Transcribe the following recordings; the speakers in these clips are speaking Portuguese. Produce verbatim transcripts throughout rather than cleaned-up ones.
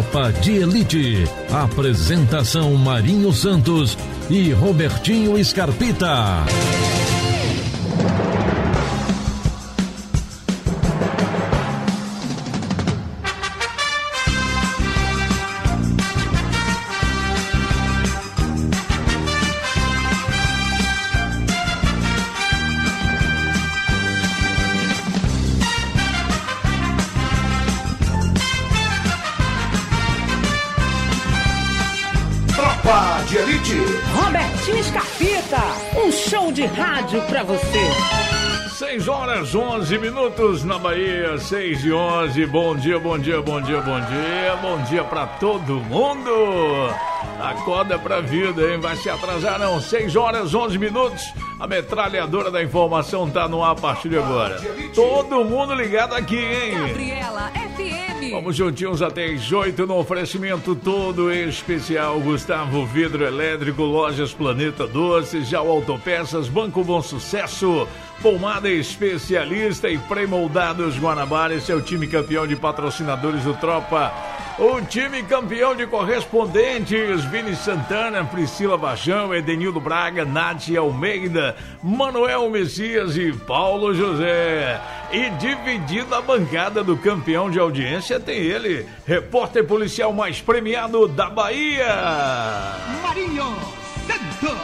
Tropa de Elite. Apresentação Marinho Santos e Robertinho Scarpita. de Elite. Robertinho Scarpita, um show de rádio pra você. seis horas, onze minutos na Bahia, seis e onze. Bom dia, bom dia, bom dia, bom dia. Bom dia pra todo mundo. Acorda pra vida, hein? Vai se atrasar não. seis horas, onze minutos. A metralhadora da informação tá no ar a partir de agora. Todo mundo ligado aqui, hein? Gabriela F M. Vamos juntinhos até as oito no oferecimento todo especial. Gustavo Vidro Elétrico, Lojas Planeta Doces, Jau Autopeças, Banco Bom Sucesso, Pomada Especialista e Pré-Moldados Guanabara. Esse é o time campeão de patrocinadores do Tropa. O time campeão de correspondentes: Vini Santana, Priscila Bajão, Edenildo Braga, Nádia Almeida, Manuel Messias e Paulo José. E dividindo a bancada do campeão de audiência tem ele, repórter policial mais premiado da Bahia, Marinho Santos.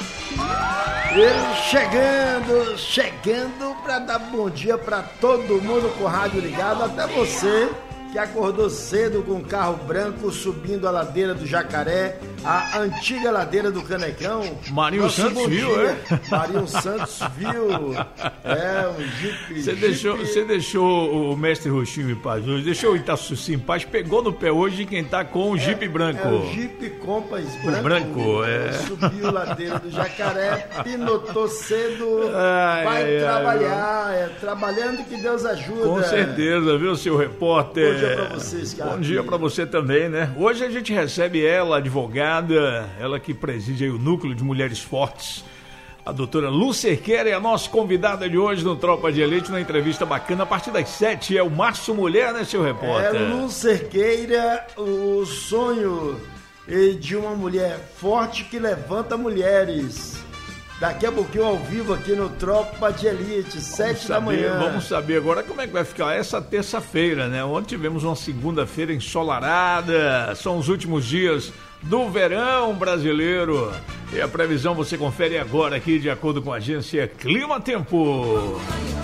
Ele chegando, chegando para dar bom dia para todo mundo com o rádio ligado, até você que acordou cedo com o carro branco subindo a ladeira do Jacaré, a antiga ladeira do Canecão. Marinho Santos viu, é? Marinho Santos viu. É, um Jeep. Você deixou, você deixou o mestre Roxinho em paz hoje, deixou o Itaçuci em paz, pegou no pé hoje de quem tá com o Jeep é, branco. É o Jeep Compass branco. O branco, é. Subiu a ladeira do Jacaré, pinotou cedo, ai, vai ai, trabalhar, ai. é trabalhando que Deus ajuda. Com certeza, viu, seu repórter? Bom dia pra vocês, cara. Bom dia pra você também, né? Hoje a gente recebe ela, advogada, ela que preside aí o Núcleo de Mulheres Fortes. A doutora Lu Cerqueira é a nossa convidada de hoje no Tropa de Elite, na entrevista bacana. A partir das sete é o Março Mulher, né, seu repórter? É, Lu Cerqueira, o sonho de uma mulher forte que levanta mulheres. Daqui a pouquinho ao vivo aqui no Tropa de Elite, sete da manhã. Vamos saber agora como é que vai ficar essa terça-feira, né? Ontem tivemos uma segunda-feira ensolarada, são os últimos dias do verão brasileiro. E a previsão você confere agora aqui de acordo com a agência Clima Tempo.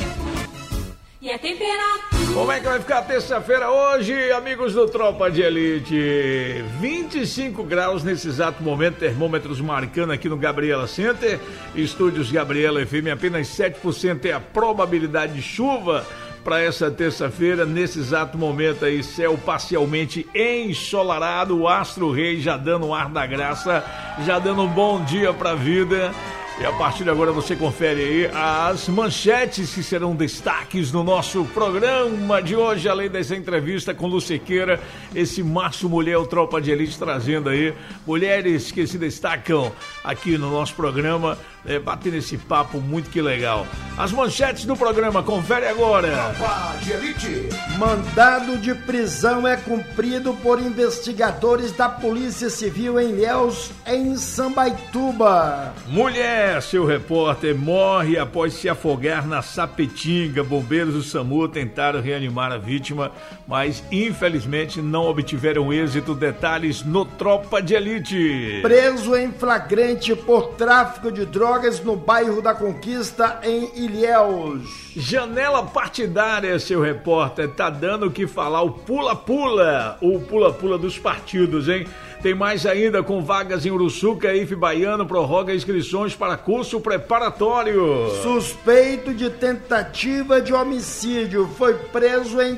E a temperatura. Como é que vai ficar a terça-feira hoje, amigos do Tropa de Elite? vinte e cinco graus nesse exato momento, termômetros marcando aqui no Gabriela Center. Estúdios Gabriela F M, apenas sete por cento é a probabilidade de chuva para essa terça-feira. Nesse exato momento aí, céu parcialmente ensolarado, o Astro Rei já dando o ar da graça, já dando um bom dia para a vida. E a partir de agora você confere aí as manchetes que serão destaques no nosso programa de hoje, além dessa entrevista com Lu Cerqueira, esse Março Mulher, o Tropa de Elite, trazendo aí mulheres que se destacam aqui no nosso programa, é, batendo esse papo muito que legal. As manchetes do programa, confere agora. Tropa de Elite. Mandado de prisão é cumprido por investigadores da Polícia Civil em Ilhéus, em Sambaituba. Mulher, seu repórter, morre após se afogar na Sapetinga. Bombeiros do SAMU tentaram reanimar a vítima, mas infelizmente não obtiveram êxito. Detalhes no Tropa de Elite. Preso em flagrante por tráfico de drogas no bairro da Conquista, em Ilhéus. Janela partidária, seu repórter, tá dando o que falar. O pula-pula, o pula-pula dos partidos, hein? Tem mais ainda, com vagas em Uruçuca, I F Baiano prorroga inscrições para curso preparatório. Suspeito de tentativa de homicídio foi preso em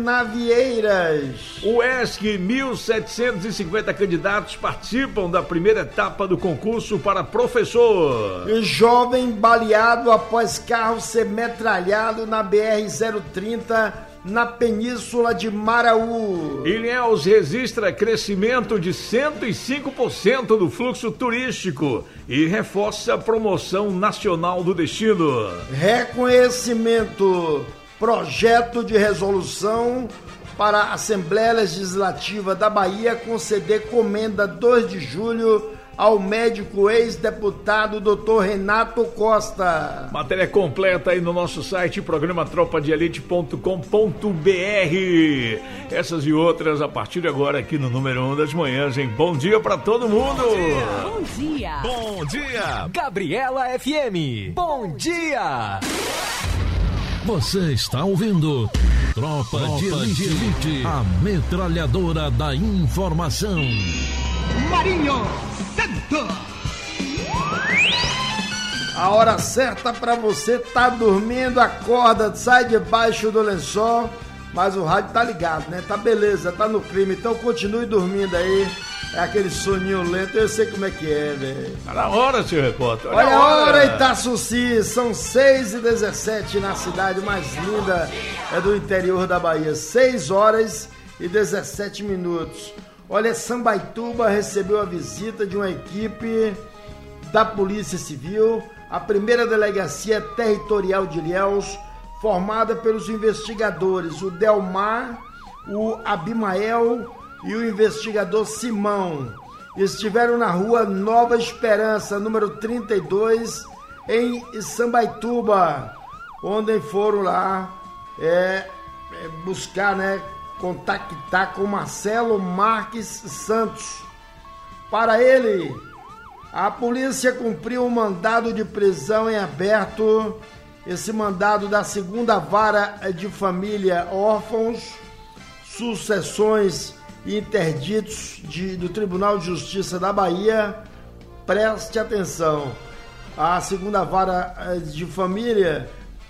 Canavieiras. O U E S C, mil setecentos e cinquenta candidatos participam da primeira etapa do concurso para professor. Jovem baleado após carro ser metralhado na B R zero trinta, na Península de Maraú. Ilhéus registra crescimento de cento e cinco por cento do fluxo turístico e reforça a promoção nacional do destino. Reconhecimento. Projeto de resolução para a Assembleia Legislativa da Bahia conceder comenda dois de julho ao médico ex-deputado doutor Renato Costa. Matéria completa aí no nosso site, programa tropa de elite ponto com ponto b r. Essas e outras a partir de agora aqui no número um das manhãs, hein? Bom dia pra todo mundo! Bom dia! Bom dia! Gabriela F M, bom dia! Você está ouvindo Tropa, Tropa de, Elite, de Elite, a metralhadora da informação. Marinho Santos. A hora certa para você tá dormindo, acorda, sai debaixo do lençol, mas o rádio tá ligado, né? Tá beleza, tá no clima, então continue dormindo aí. É aquele soninho lento, eu sei como é que é, velho. Tá na hora, seu repórter. Olha, Olha a hora, hora Itaçuci, são seis e dezessete na cidade mais linda é do interior da Bahia. seis horas e dezessete minutos. Olha, Sambaituba recebeu a visita de uma equipe da Polícia Civil, a primeira delegacia territorial de Ilhéus, formada pelos investigadores, o Delmar, o Abimael e o investigador Simão. Estiveram na rua Nova Esperança, número trinta e dois, em Sambaituba, onde foram lá é, é, buscar, né, contactar com Marcelo Marques Santos. Para ele, a polícia cumpriu um mandado de prisão em aberto, esse mandado da segunda vara de família órfãos, sucessões e interditos de, do Tribunal de Justiça da Bahia. Preste atenção, a segunda vara de família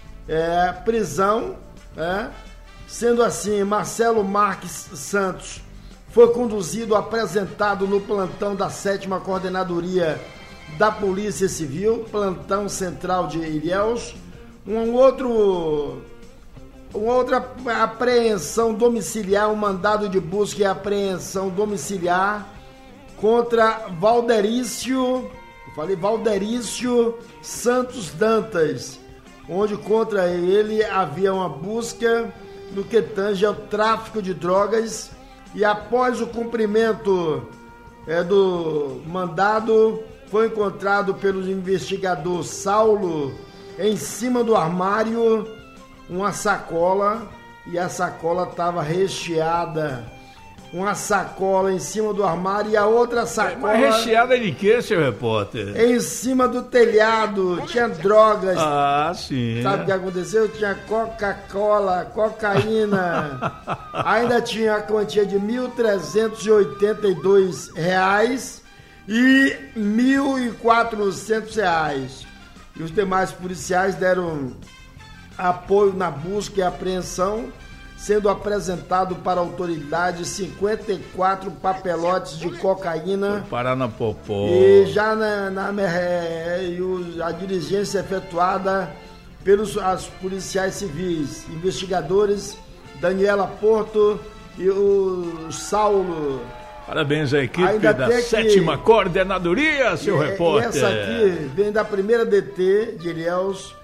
é prisão, né? Sendo assim, Marcelo Marques Santos foi conduzido, apresentado no plantão da sétima Coordenadoria da Polícia Civil, plantão central de Ilhéus. Um outro, uma outra apreensão domiciliar, um mandado de busca e apreensão domiciliar contra Valderício, eu falei Valderício Santos Dantas, onde contra ele havia uma busca no que tange ao tráfico de drogas, e após o cumprimento é, do mandado, foi encontrado pelo investigador Saulo em cima do armário uma sacola, e a sacola estava recheada. Uma sacola em cima do armário e a outra sacola... Mas recheada de quê, seu repórter? Em cima do telhado, tinha drogas. Ah, sim. Sabe o que aconteceu? Tinha Coca-Cola, cocaína. Ainda tinha a quantia de mil trezentos e oitenta e dois reais e mil e quatrocentos reais. E os demais policiais deram apoio na busca e apreensão, sendo apresentado para a autoridade cinquenta e quatro papelotes de cocaína. Parar na popó. E já na, na é, e o, a diligência efetuada pelos as policiais civis, investigadores Daniela Porto e o Saulo. Parabéns à equipe Ainda da que, sétima Coordenadoria, seu e, repórter. E essa aqui vem da primeira D T de Ilhéus,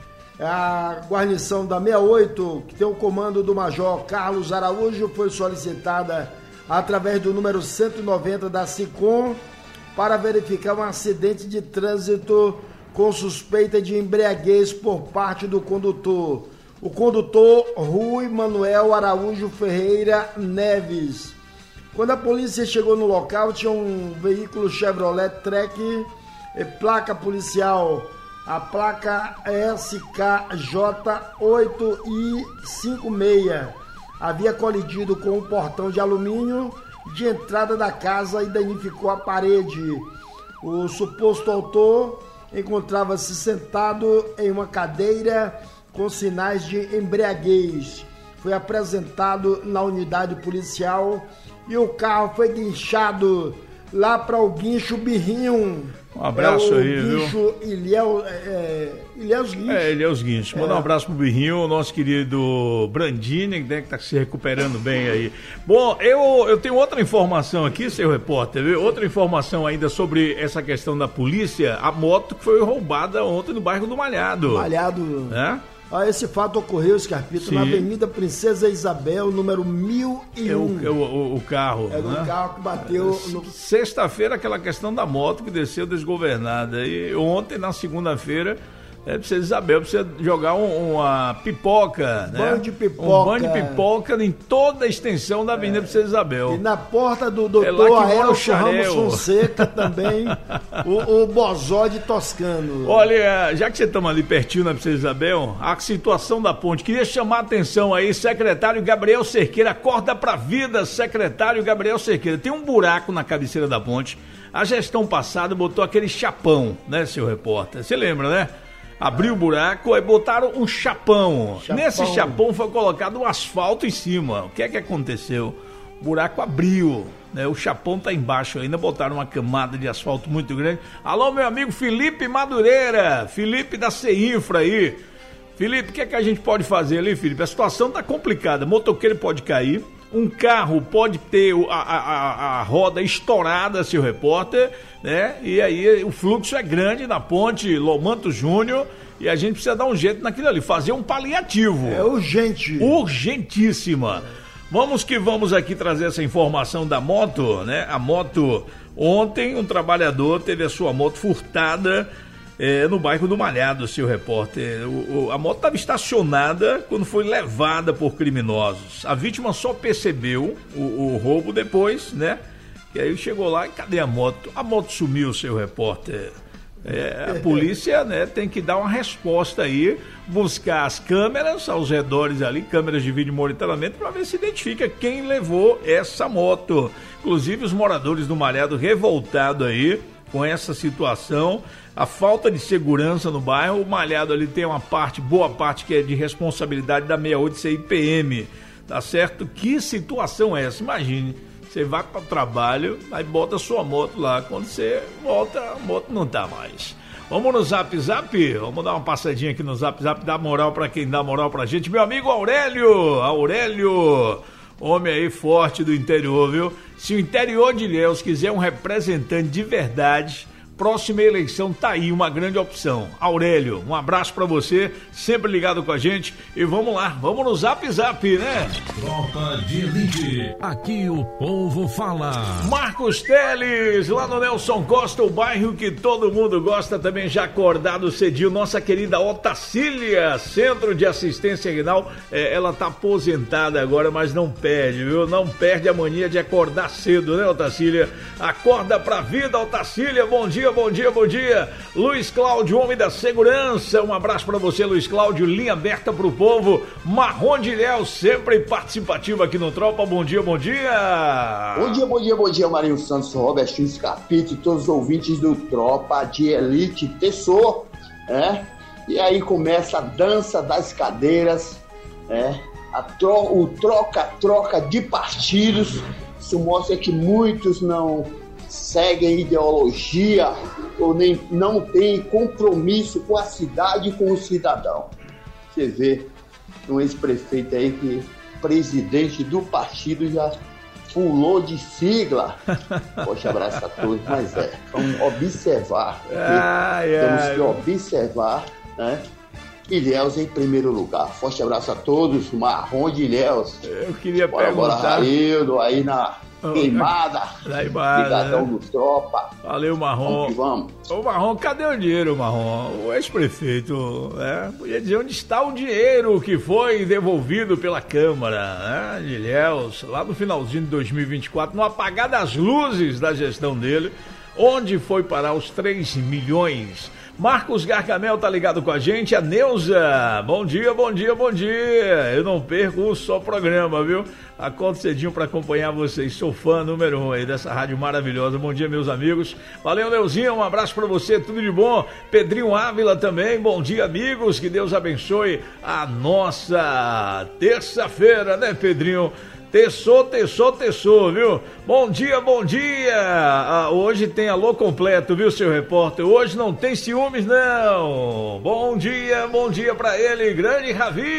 a guarnição da sessenta e oito, que tem o comando do Major Carlos Araújo, foi solicitada através do número cento e noventa da SICOM para verificar um acidente de trânsito com suspeita de embriaguez por parte do condutor. O condutor Rui Manuel Araújo Ferreira Neves. Quando a polícia chegou no local, tinha um veículo Chevrolet Track, placa policial, a placa S K J oito I cinquenta e seis. Havia colidido com um portão de alumínio de entrada da casa e danificou a parede. O suposto autor encontrava-se sentado em uma cadeira com sinais de embriaguez. Foi apresentado na unidade policial e o carro foi guinchado lá para o guincho Birrinho. Um abraço é aí, viu? Guincho Ilhéus, é, Ilhéus Guincho. É, Ilhéus Guincho. Mandar É. um abraço pro Birrinho, o nosso querido Brandini, que tá se recuperando bem aí. Bom, eu, eu tenho outra informação aqui, seu repórter, viu? Outra informação ainda sobre essa questão da polícia, a moto que foi roubada ontem no bairro do Malhado. Malhado. Né? Ah, esse fato ocorreu, Scarpito, Sim. na Avenida Princesa Isabel, número mil e um. É o, o, o carro, Era né? um carro que bateu no... Sexta-feira, aquela questão da moto que desceu desgovernada. E ontem, na segunda-feira, é, precisa Isabel, precisa jogar um, uma pipoca, né? Banho de pipoca. Um banho de pipoca em toda a extensão da Avenida é. Precisa Isabel. E na porta do É doutor lá que mora o Aelcio Ramos Xarel. Fonseca também, o, o Bozode toscano. Olha, já que você estamos ali pertinho na Princesa Isabel, a situação da ponte, queria chamar a atenção aí, secretário Gabriel Cerqueira, acorda pra vida, secretário Gabriel Cerqueira. Tem um buraco na cabeceira da ponte, a gestão passada botou aquele chapão, né, seu repórter? Você lembra, né? Abriu o buraco, aí botaram um chapão. Chapão. Nesse chapão foi colocado um asfalto em cima. O que é que aconteceu? O buraco abriu, né? O chapão tá embaixo ainda, botaram uma camada de asfalto muito grande. Alô, meu amigo Felipe Madureira, Felipe da C-Infra aí. Felipe, o que é que a gente pode fazer ali, Felipe? A situação tá complicada, motoqueiro pode cair, um carro pode ter a, a, a, a roda estourada, seu repórter, né? E aí o fluxo é grande na ponte Lomanto Júnior e a gente precisa dar um jeito naquilo ali, fazer um paliativo. É urgente. Urgentíssima. Vamos que vamos aqui trazer essa informação da moto, né? A moto, ontem um trabalhador teve a sua moto furtada é, no bairro do Malhado, seu repórter. O, o, a moto estava estacionada quando foi levada por criminosos. A vítima só percebeu o, o roubo depois, né? E aí chegou lá e cadê a moto? A moto sumiu, seu repórter. É, a polícia, né, tem que dar uma resposta aí, buscar as câmeras aos redores ali, câmeras de vídeo monitoramento, para ver se identifica quem levou essa moto. Inclusive os moradores do Malhado revoltados aí com essa situação, a falta de segurança no bairro. O Malhado ali tem uma parte, boa parte que é de responsabilidade da sessenta e oito C I P M, tá certo? Que situação é essa? Imagine, você vai para o trabalho, aí bota a sua moto lá, quando você volta, a moto não tá mais. Vamos no Zap Zap? Vamos dar uma passadinha aqui no Zap Zap, dar moral para quem dá moral pra gente. Meu amigo Aurélio, Aurélio, homem aí forte do interior, viu? Se o interior de Ilhéus quiser um representante de verdade, próxima eleição tá aí uma grande opção. Aurélio, um abraço pra você, sempre ligado com a gente. E vamos lá, vamos no Zap Zap, né? Tropa de Elite, aqui o povo fala. Marcos Teles, lá no Nelson Costa, o bairro que todo mundo gosta, também já acordado cedinho. Nossa querida Otacília, Centro de Assistência Renal, é, ela tá aposentada agora, mas não perde, viu? Não perde a mania de acordar cedo, né, Otacília? Acorda pra vida, Otacília, bom dia. Bom dia, bom dia. Luiz Cláudio, homem da segurança. Um abraço pra você, Luiz Cláudio. Linha aberta pro povo. Marrom de Ilhéus, sempre participativo aqui no Tropa. Bom dia, bom dia. Bom dia, bom dia, bom dia, Marinho Santos, Robertinho Scarpito e todos os ouvintes do Tropa de Elite Pessoa, né? E aí começa a dança das cadeiras, né? A tro- o troca-troca de partidos. Isso mostra que muitos não seguem ideologia ou nem não têm compromisso com a cidade e com o cidadão. Você vê um ex-prefeito aí que presidente do partido já pulou de sigla. Poxa, abraço a todos, mas é, vamos observar. Ai, temos ai. que observar, né? Ilhéus em primeiro lugar. Forte abraço a todos, Marrom de Ilhéus. Eu queria bora, perguntar... Bora, Raildo, aí na queimada. Queimada, Ligadão né? dos Tropa. Valeu, Marrom. Vamos que vamos. Ô, Marrom, cadê o dinheiro, Marrom? O ex-prefeito, né? Podia dizer onde está o dinheiro que foi devolvido pela Câmara, né? De Ilhéus, lá no finalzinho de dois mil e vinte e quatro, no apagar das luzes da gestão dele, onde foi parar os três milhões? Marcos Gargamel tá ligado com a gente, a Neuza, bom dia, bom dia, bom dia, eu não perco um só programa, viu? Acordo cedinho para acompanhar vocês, sou fã número um aí dessa rádio maravilhosa, bom dia meus amigos, valeu Neuzinha, um abraço para você, tudo de bom, Pedrinho Ávila também, bom dia amigos, que Deus abençoe a nossa terça-feira, né Pedrinho? Terçou, terçou, terçou, viu? Bom dia, bom dia! Ah, hoje tem alô completo, viu, seu repórter? Hoje não tem ciúmes, não! Bom dia, bom dia pra ele, grande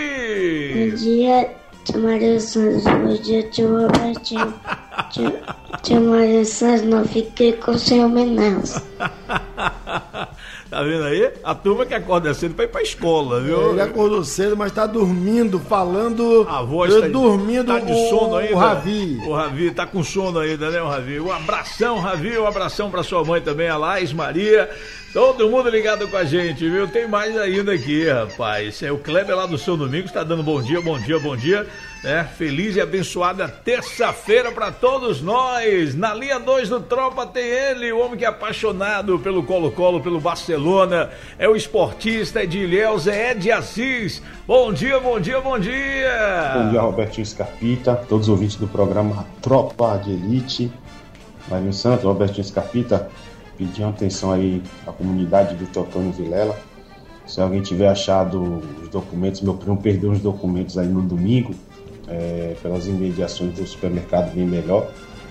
Ravi! Bom dia, tia Maria Santos. Bom dia, tio Robertinho. Tia Maria Santos, não fiquei com ciúme, não. Tá vendo aí? A turma que acorda cedo pra ir pra escola, viu? Ele acordou cedo, mas tá dormindo, falando. A voz tá, dormindo tá de o, sono ainda. O Ravi. O Ravi tá com sono ainda, né, o Ravi? Um abração, Ravi, um abração pra sua mãe também, a Laís Maria. Todo mundo ligado com a gente, viu? Tem mais ainda aqui, rapaz. É o Kleber lá do São Domingos, tá dando bom dia, bom dia, bom dia. Né? Feliz e abençoada terça-feira pra todos nós. Na linha dois do Tropa tem ele, o homem que é apaixonado pelo Colo-Colo, pelo Barcelona. É o esportista de Ilhéus, é Ed Assis. Bom dia, bom dia, bom dia. Bom dia, Robertinho Scarpita, todos os ouvintes do programa Tropa de Elite. Marinho Santos, Robertinho Scarpita. Pedir atenção aí à comunidade do Teotônio Vilela. Se alguém tiver achado os documentos, meu primo perdeu os documentos aí no domingo, é, pelas imediações do supermercado Bem Melhor.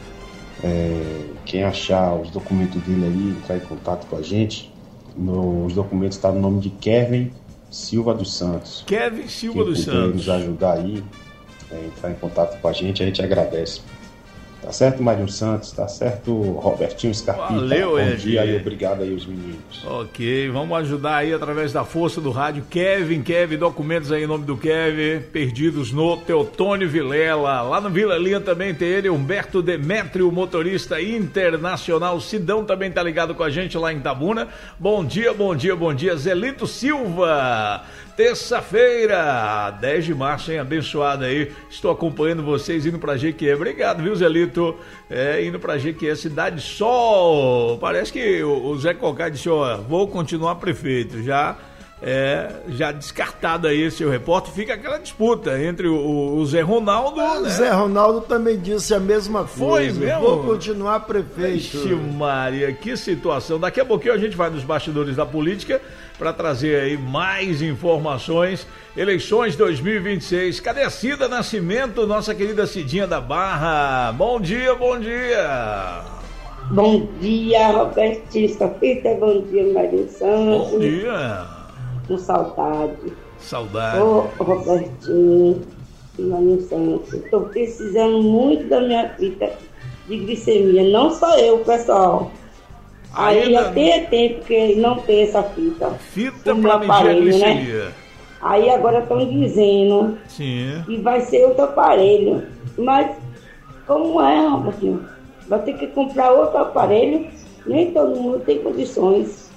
É, quem achar os documentos dele aí, entrar em contato com a gente. No, os documentos estão no nome de Kevin Silva dos Santos. Kevin Silva quem dos puder Santos. nos ajudar aí, é, entrar em contato com a gente, a gente agradece. Tá certo, Marinho Santos? Tá certo, Robertinho Scarpita? Valeu, Bom Ed. dia e obrigado aí aos meninos. Ok, vamos ajudar aí através da força do rádio. Kevin, Kevin, documentos aí em nome do Kevin, perdidos no Teotônio Vilela. Lá no Vila Linha também tem ele, Humberto Demétrio, motorista internacional. Sidão também tá ligado com a gente lá em Itabuna. Bom dia, bom dia, bom dia. Zelito Silva. Terça-feira, dez de março, hein? Abençoada aí. Estou acompanhando vocês indo pra Jequié. Obrigado, viu, Zelito? É, indo pra Jequié, Cidade Sol. Parece que o, o Zé Cocá disse, ó, vou continuar prefeito. Já, é, já descartado aí, seu repórter. Fica aquela disputa entre o, o Zé Ronaldo... O né? Zé Ronaldo também disse a mesma coisa. Foi mesmo? Vou continuar prefeito. Ixi, Maria, que situação. Daqui a pouquinho a gente vai nos bastidores da política para trazer aí mais informações. Eleições dois mil e vinte e seis. Cadê a Cida Nascimento, nossa querida Cidinha da Barra? Bom dia, bom dia. Bom dia, Robertinho Scarpita. Bom dia, Marinho Santos. Bom dia. Com saudade. Saudade. Ô, Robertinho e Marinho Santos. Estou precisando muito da minha fita de glicemia. Não só eu, pessoal. Aí Ainda... já tem tempo que não tem essa fita. Fita para medir a glicemia. Né? Aí agora estão dizendo Sim. que vai ser outro aparelho. Mas como é, Robertinho? Vai ter que comprar outro aparelho. Nem todo mundo tem condições.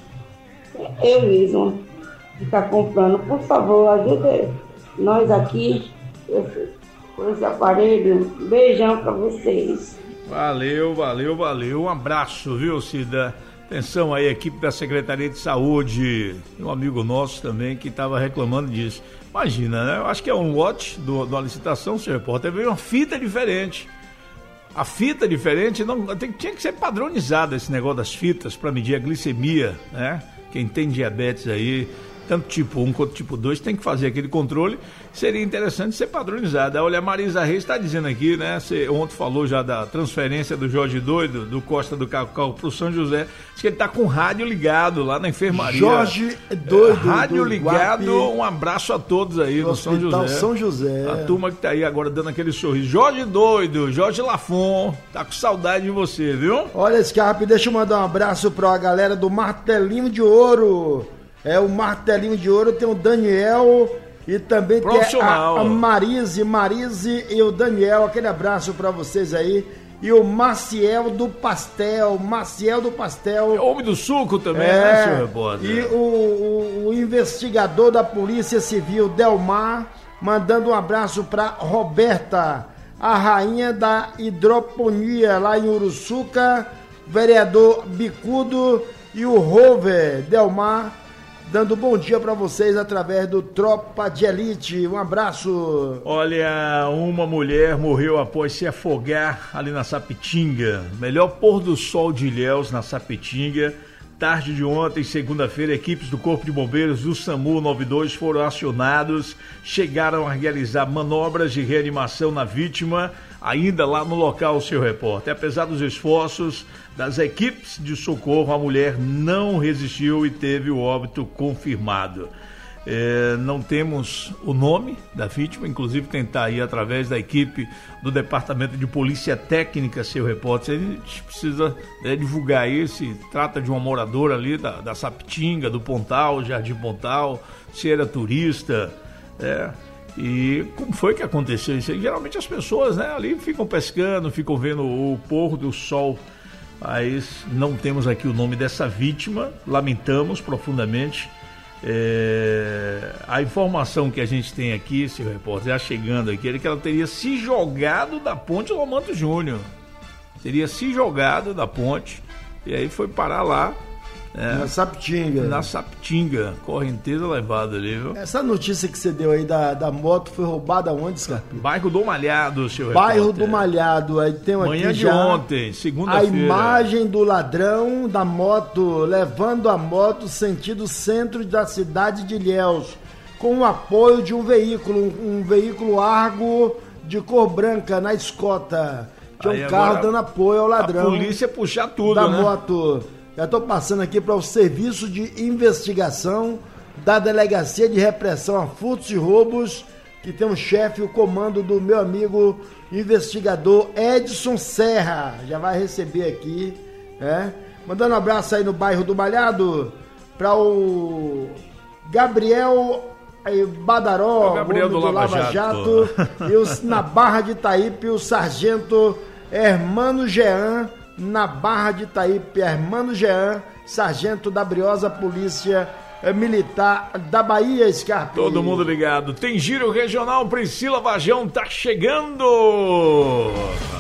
Eu mesmo ficar comprando. Por favor, ajude nós aqui com esse aparelho. Beijão para vocês. Valeu, valeu, valeu. Um abraço, viu, Cida? Atenção aí, equipe da Secretaria de Saúde. Um amigo nosso também que estava reclamando disso. Imagina, né? Eu acho que é um lote do, de uma licitação, senhor repórter. Veio uma fita diferente. A fita diferente, não, tem, tinha que ser padronizado esse negócio das fitas para medir a glicemia, né? Quem tem diabetes aí, tanto tipo um quanto tipo dois, tem que fazer aquele controle. Seria interessante ser padronizado. Olha, a Marisa Reis está dizendo aqui, né? Você ontem falou já da transferência do Jorge Doido, do Costa do Cacau para o São José. Diz que ele está com o rádio ligado lá na enfermaria. Jorge Doido. É, rádio do ligado, Guapi, um abraço a todos aí no São José. São José. A turma que está aí agora dando aquele sorriso. Jorge Doido, Jorge Lafon, tá com saudade de você, viu? Olha, Scarpe, deixa eu mandar um abraço para a galera do Martelinho de Ouro. É o Martelinho de Ouro, tem o Daniel e também tem a, a Marise, Marise e o Daniel. Aquele abraço para vocês aí. E o Maciel do Pastel, Maciel do Pastel. É homem do suco também, é, né, senhor repórter? E o, o, o investigador da Polícia Civil, Delmar, mandando um abraço para Roberta, a rainha da hidroponia lá em Uruçuca, vereador Bicudo e o Rover, Delmar, dando bom dia para vocês através do Tropa de Elite. Um abraço. Olha, uma mulher morreu após se afogar ali na Sapitinga. Melhor pôr do sol de Ilhéus na Sapitinga. Tarde de ontem, segunda-feira, equipes do Corpo de Bombeiros do SAMU noventa e dois foram acionados. Chegaram a realizar manobras de reanimação na vítima, ainda lá no local, seu repórter. Apesar dos esforços das equipes de socorro, a mulher não resistiu e teve o óbito confirmado. É, não temos o nome da vítima, inclusive tentar aí através da equipe do Departamento de Polícia Técnica, seu repórter, a gente precisa é, divulgar isso. Se trata de uma moradora ali da, da Sapitinga, do Pontal, Jardim Pontal, se era turista, é, e como foi que aconteceu isso aí? Geralmente as pessoas, né, ali ficam pescando, ficam vendo o pôr do sol, mas não temos aqui o nome dessa vítima, lamentamos profundamente. É, a informação que a gente tem aqui, seu repórter, já chegando aqui, é que ela teria se jogado da ponte Lomanto Júnior. Teria se jogado da ponte e aí foi parar lá. É, na Sapitinga. Na Sapitinga, correnteza levada ali, viu? Essa notícia que você deu aí da, da moto foi roubada onde, Scarpinho? Bairro do Malhado, seu Bairro repórter. do Malhado, aí tem Manhã aqui de já ontem, segunda-feira. a imagem do ladrão da moto, levando a moto sentido centro da cidade de Ilhéus, com o apoio de um veículo, um, um veículo Argo de cor branca na escota. Tinha um carro dando apoio ao ladrão. A polícia puxar tudo, da né? moto. Já estou passando aqui para o Serviço de Investigação da Delegacia de Repressão a Furtos e Roubos, que tem um chefe, o comando do meu amigo investigador Edson Serra. Já vai receber aqui, né? Mandando um abraço aí no bairro do Malhado para o Gabriel Badaró, o Gabriel do, do Lava, Lava Jato, Jato e os, na Barra de Itaípe, o sargento Hermano Jean. Na Barra de Itaípe, Hermano Jean, sargento da Briosa Polícia Militar da Bahia, Scarpe. Todo mundo ligado. Tem giro regional, Priscila Vajão tá chegando.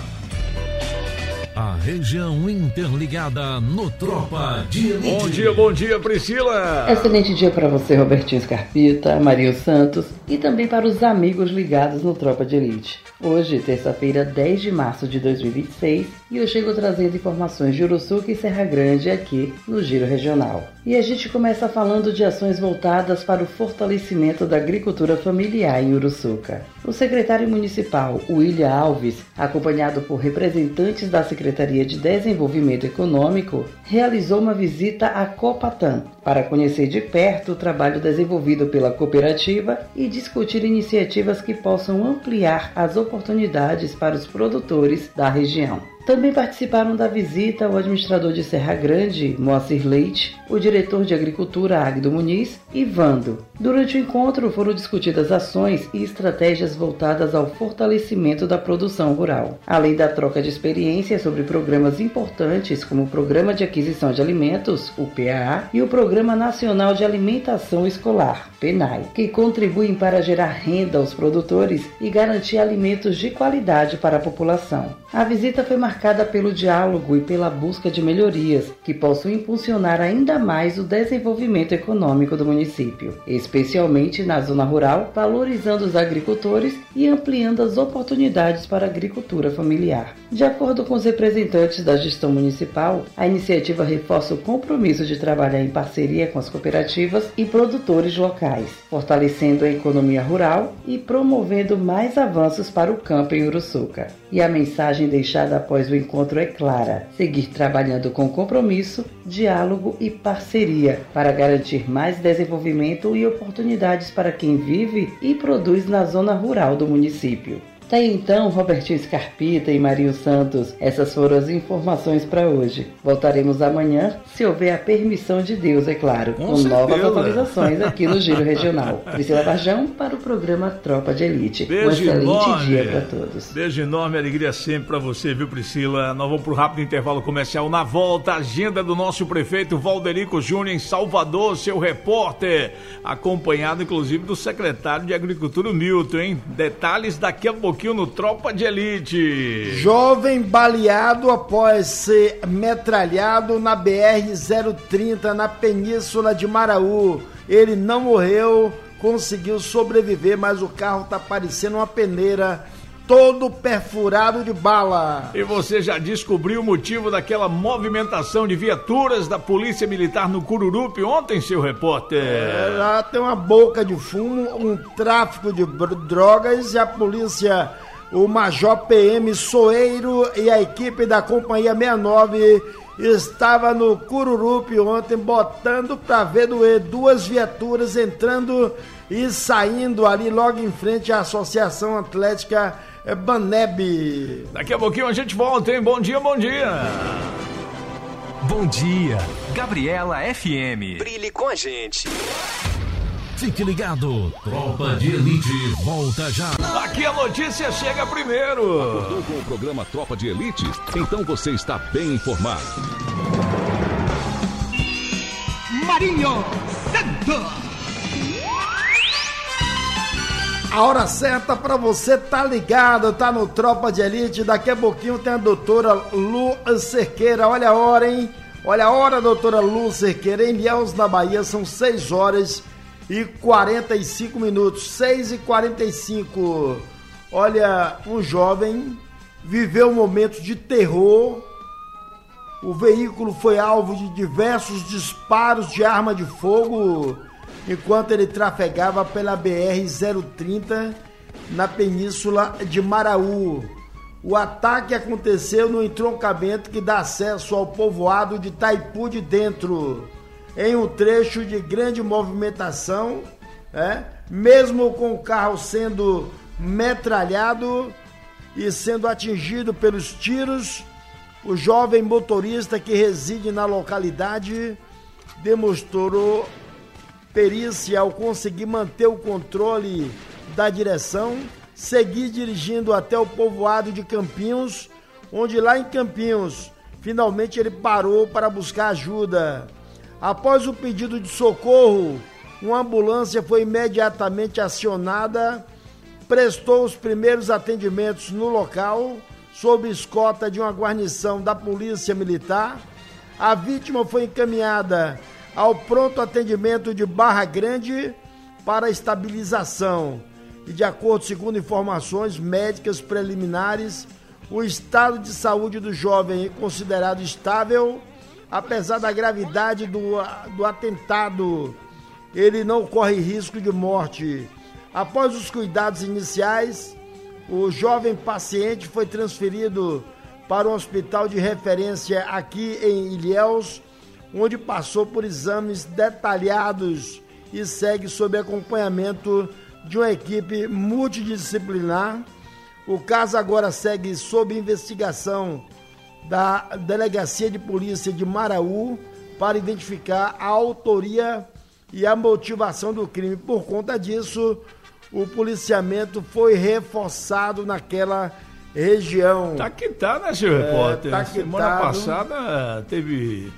A região interligada no Tropa de Elite. Bom dia, bom dia, Priscila. Excelente dia para você, Robertinho Scarpita, Mario Santos e também para os amigos ligados no Tropa de Elite. Hoje, terça-feira, dez de março de dois mil e vinte e seis, e eu chego trazendo informações de Uruçuca e Serra Grande aqui no Giro Regional. E a gente começa falando de ações voltadas para o fortalecimento da agricultura familiar em Uruçuca. O secretário municipal, William Alves, acompanhado por representantes da Secretaria de Desenvolvimento Econômico, realizou uma visita à Copatan para conhecer de perto o trabalho desenvolvido pela cooperativa e discutir iniciativas que possam ampliar as oportunidades para os produtores da região. Também participaram da visita o administrador de Serra Grande, Moacir Leite, o diretor de Agricultura, Agdo Muniz, e Vando. Durante o encontro foram discutidas ações e estratégias voltadas ao fortalecimento da produção rural, além da troca de experiências sobre programas importantes como o Programa de Aquisição de Alimentos, o P A A, e o Programa Nacional de Alimentação Escolar, PENAI, que contribuem para gerar renda aos produtores e garantir alimentos de qualidade para a população. A visita foi marcada pelo diálogo e pela busca de melhorias que possam impulsionar ainda mais o desenvolvimento econômico do município, especialmente na zona rural, valorizando os agricultores e ampliando as oportunidades para a agricultura familiar. De acordo com os representantes da gestão municipal, a iniciativa reforça o compromisso de trabalhar em parceria com as cooperativas e produtores locais, fortalecendo a economia rural e promovendo mais avanços para o campo em Uruçuca. E a mensagem deixada após o encontro é clara: seguir trabalhando com compromisso, diálogo e parceria para garantir mais desenvolvimento e oportunidades para quem vive e produz na zona rural do município. Tá aí então, Robertinho Scarpita e Marinho Santos. Essas foram as informações para hoje. Voltaremos amanhã, se houver a permissão de Deus, é claro, com, com novas atualizações aqui no Giro Regional. Priscila Varjão para o programa Tropa de Elite. Beijo um excelente enorme. dia para todos. Beijo enorme, alegria sempre para você, viu, Priscila? Nós vamos para o rápido intervalo comercial. Na volta, agenda do nosso prefeito Valderico Júnior em Salvador, seu repórter, acompanhado inclusive do secretário de Agricultura, Milton, hein? Detalhes daqui a pouquinho no Tropa de Elite. Jovem baleado após ser metralhado na B R zero trinta na Península de Maraú. Ele não morreu, conseguiu sobreviver, mas o carro tá parecendo uma peneira, todo perfurado de bala. E você já descobriu o motivo daquela movimentação de viaturas da Polícia Militar no Cururupi ontem, seu repórter? É, lá tem uma boca de fumo, um tráfico de drogas, e a polícia, o Major P M Soeiro e a equipe da Companhia sessenta e nove estava no Cururupi ontem, botando pra ver doer, duas viaturas entrando e saindo ali logo em frente à Associação Atlética Baneb. Daqui a pouquinho a gente volta, hein? Bom dia, bom dia. Bom dia, Gabriela F M. Brilhe com a gente. Fique ligado, Tropa de Elite volta já. Aqui a notícia chega primeiro. Acordou com o programa Tropa de Elite? Então você está bem informado. Marinho Santos. A hora certa pra você tá ligado, tá no Tropa de Elite. Daqui a pouquinho tem a doutora Lu Cerqueira. Olha a hora, hein? Olha a hora, doutora Lu Cerqueira. Em Ilhéus, na Bahia, são seis horas e quarenta e cinco minutos. seis e quarenta e cinco. Olha, um jovem viveu um momento de terror. O veículo foi alvo de diversos disparos de arma de fogo enquanto ele trafegava pela B R zero trinta na península de Maraú. O ataque aconteceu no entroncamento que dá acesso ao povoado de Taipu de Dentro, em um trecho de grande movimentação, é? Mesmo com o carro sendo metralhado e sendo atingido pelos tiros, o jovem motorista que reside na localidade demonstrou perícia ao conseguir manter o controle da direção, seguir dirigindo até o povoado de Campinhos, onde lá em Campinhos, finalmente ele parou para buscar ajuda. Após o pedido de socorro, uma ambulância foi imediatamente acionada, prestou os primeiros atendimentos no local, sob escolta de uma guarnição da Polícia Militar. A vítima foi encaminhada ao pronto atendimento de Barra Grande para estabilização. E de acordo, segundo informações médicas preliminares, o estado de saúde do jovem é considerado estável. Apesar da gravidade do, do atentado, ele não corre risco de morte. Após os cuidados iniciais, o jovem paciente foi transferido para um hospital de referência aqui em Ilhéus, onde passou por exames detalhados e segue sob acompanhamento de uma equipe multidisciplinar. O caso agora segue sob investigação da Delegacia de Polícia de Maraú para identificar a autoria e a motivação do crime. Por conta disso, o policiamento foi reforçado naquela região. Tá que tá, né, senhor é, repórter? Tá Semana passada teve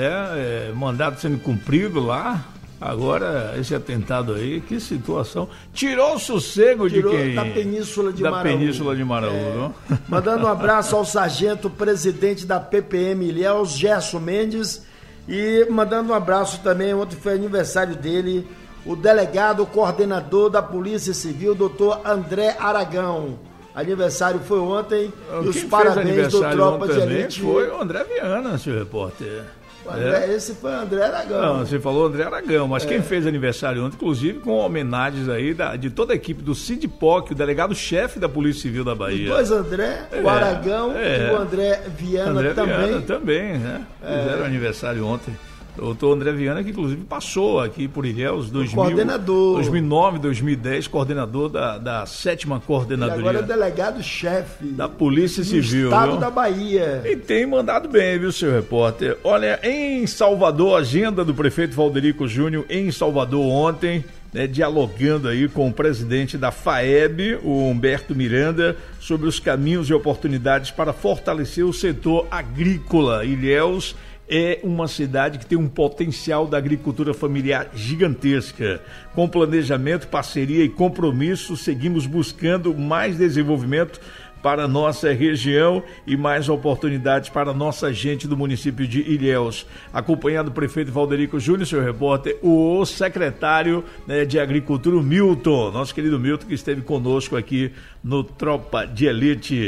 é, é, mandado sendo cumprido lá. Agora, esse atentado aí, que situação. Tirou o sossego Tirou de quem? Da Península de da Maraú. Península de Maraú, é, não? Mandando um abraço ao sargento presidente da P P M Ilhéus, Gerson Mendes, e mandando um abraço também, ontem foi aniversário dele, o delegado coordenador da Polícia Civil, doutor André Aragão. Aniversário foi ontem, Quem e os parabéns do Tropa de Elite. Foi o André Viana, senhor repórter. André, é. Esse foi André Aragão. Não, você falou André Aragão, mas é. Quem fez aniversário ontem, inclusive com homenagens aí da, de toda a equipe do CIDPOC, o delegado-chefe da Polícia Civil da Bahia. Os dois André, o é, Aragão é. e o André Viana André também. Viana também, né? É. Fizeram aniversário ontem. O doutor André Viana, que inclusive passou aqui por Ilhéus, dois mil, coordenador. dois mil e nove, dois mil e dez, coordenador da, da sétima coordenadoria. E agora é delegado-chefe da Polícia Civil. Do estado viu? da Bahia. E tem mandado bem, viu, senhor repórter? Olha, em Salvador, a agenda do prefeito Valderico Júnior em Salvador ontem, né, dialogando aí com o presidente da FAEB, o Humberto Miranda, sobre os caminhos e oportunidades para fortalecer o setor agrícola. Ilhéus é uma cidade que tem um potencial da agricultura familiar gigantesca. Com planejamento, parceria e compromisso, seguimos buscando mais desenvolvimento para a nossa região e mais oportunidades para a nossa gente do município de Ilhéus. Acompanhado do prefeito Valderico Júnior, senhor repórter, o secretário, né, de Agricultura, o Milton, nosso querido Milton, que esteve conosco aqui no Tropa de Elite.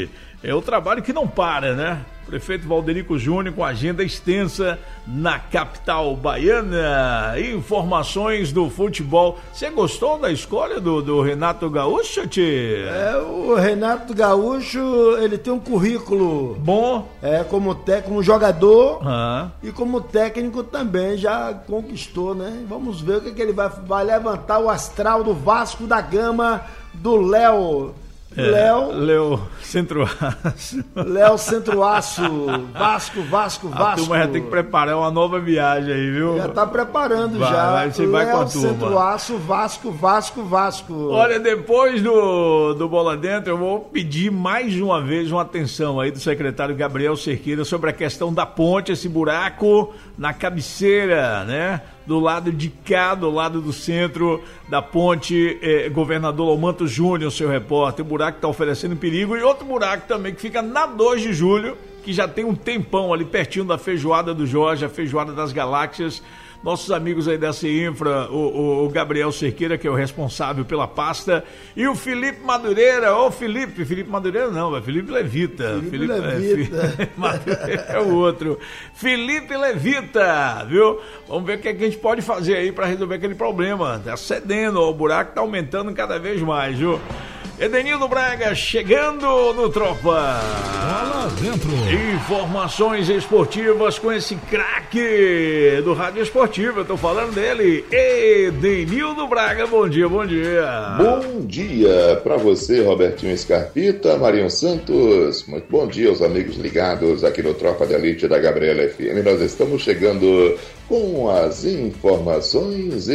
É o trabalho que não para, né? Prefeito Valderico Júnior com agenda extensa na capital baiana. Informações do futebol. Você gostou da escolha do, do Renato Gaúcho, tchê? É, o Renato Gaúcho, ele tem um currículo bom. É, como, te, como jogador ah. e como técnico também já conquistou, né? Vamos ver o que, que ele vai, vai levantar o astral do Vasco da Gama, do Léo... É, Léo Léo Centroaço. Léo Centroaço. Vasco, Vasco, Vasco. A turma já tem que preparar uma nova viagem aí, viu? Já tá preparando vai, já. Vai, você vai com a turma. Léo Centroaço, Vasco, Vasco, Vasco. Olha, depois do, do Bola Dentro, eu vou pedir mais uma vez uma atenção aí do secretário Gabriel Cerqueira sobre a questão da ponte, esse buraco na cabeceira, né? Do lado de cá, do lado do centro da ponte, eh, Governador Lomanto Júnior, seu repórter, o buraco está oferecendo perigo, e outro buraco também que fica na dois de julho, que já tem um tempão ali pertinho da Feijoada do Jorge, a Feijoada das Galáxias. Nossos amigos aí da Cinfra, o, o, o Gabriel Cerqueira, que é o responsável pela pasta, e o Felipe Madureira, ô Felipe, Felipe Madureira não, é Felipe Levita. Felipe, Felipe Levita. É, Madureira é o outro. Felipe Levita, viu? Vamos ver o que, é que a gente pode fazer aí para resolver aquele problema. Tá cedendo, ó, o buraco tá aumentando cada vez mais, viu? Edenildo Braga chegando no Tropa. Bola dentro. Informações esportivas com esse craque do Rádio Esportivo. Eu tô falando dele, Edenildo Braga. Bom dia, bom dia. Bom dia para você, Robertinho Scarpita, Marinho Santos. Muito bom dia aos amigos ligados aqui no Tropa de Elite da Gabriela F M. Nós estamos chegando com as informações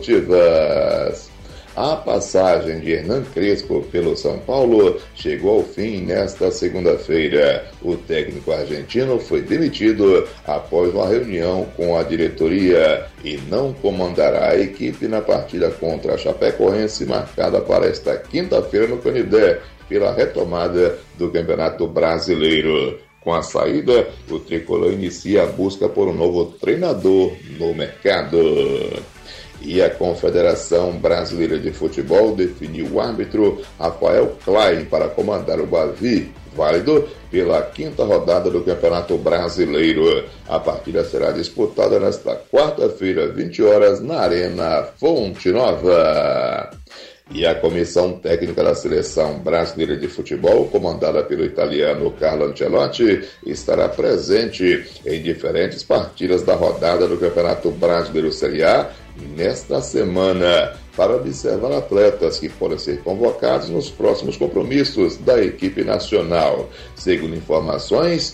esportivas. A passagem de Hernan Crespo pelo São Paulo chegou ao fim nesta segunda-feira. O técnico argentino foi demitido após uma reunião com a diretoria e não comandará a equipe na partida contra a Chapecoense, marcada para esta quinta-feira no Canindé, pela retomada do Campeonato Brasileiro. Com a saída, o tricolor inicia a busca por um novo treinador no mercado. E a Confederação Brasileira de Futebol definiu o árbitro Rafael Klein para comandar o Bavi, válido pela quinta rodada do Campeonato Brasileiro. A partida será disputada nesta quarta-feira, vinte horas, na Arena Fonte Nova. E a Comissão Técnica da Seleção Brasileira de Futebol, comandada pelo italiano Carlo Ancelotti, estará presente em diferentes partidas da rodada do Campeonato Brasileiro Série A nesta semana, para observar atletas que podem ser convocados nos próximos compromissos da equipe nacional. Segundo informações,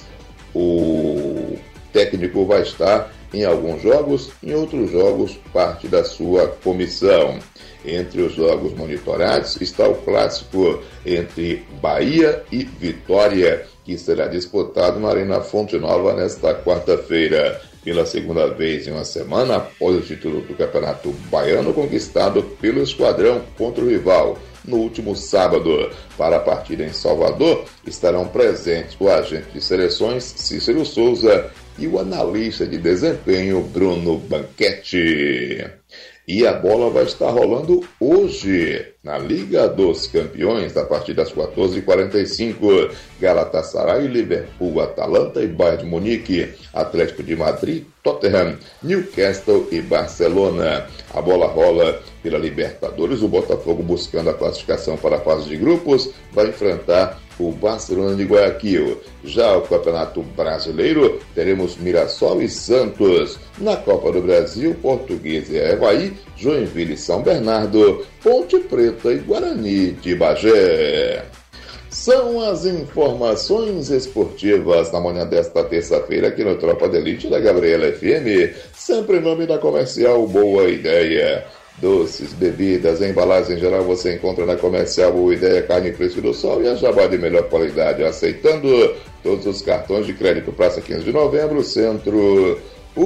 o técnico vai estar em alguns jogos, em outros jogos, parte da sua comissão. Entre os jogos monitorados está o clássico entre Bahia e Vitória, que será disputado na Arena Fonte Nova nesta quarta-feira. Pela segunda vez em uma semana após o título do Campeonato Baiano conquistado pelo Esquadrão contra o rival no último sábado. Para a partida em Salvador, estarão presentes o agente de seleções Cícero Souza e o analista de desempenho Bruno Banquete. E a bola vai estar rolando hoje na Liga dos Campeões, a partir das quatorze e quarenta e cinco. Galatasaray, Liverpool, Atalanta e Bayern de Munique, Atlético de Madrid, Tottenham, Newcastle e Barcelona. A bola rola pela Libertadores. O Botafogo, buscando a classificação para a fase de grupos, vai enfrentar o Barcelona de Guayaquil. Já o Campeonato Brasileiro, teremos Mirassol e Santos. Na Copa do Brasil, Portuguesa e Avaí, Joinville e São Bernardo, Ponte Preta e Guarani de Bagé. São as informações esportivas na manhã desta terça-feira aqui no Tropa de Elite da Gabriela F M, sempre em nome da Comercial Boa Ideia. Doces, bebidas, embalagens em geral você encontra na Comercial Boa Ideia, carne fresca do sol e a jabá de melhor qualidade, aceitando todos os cartões de crédito. Praça quinze de novembro, Centro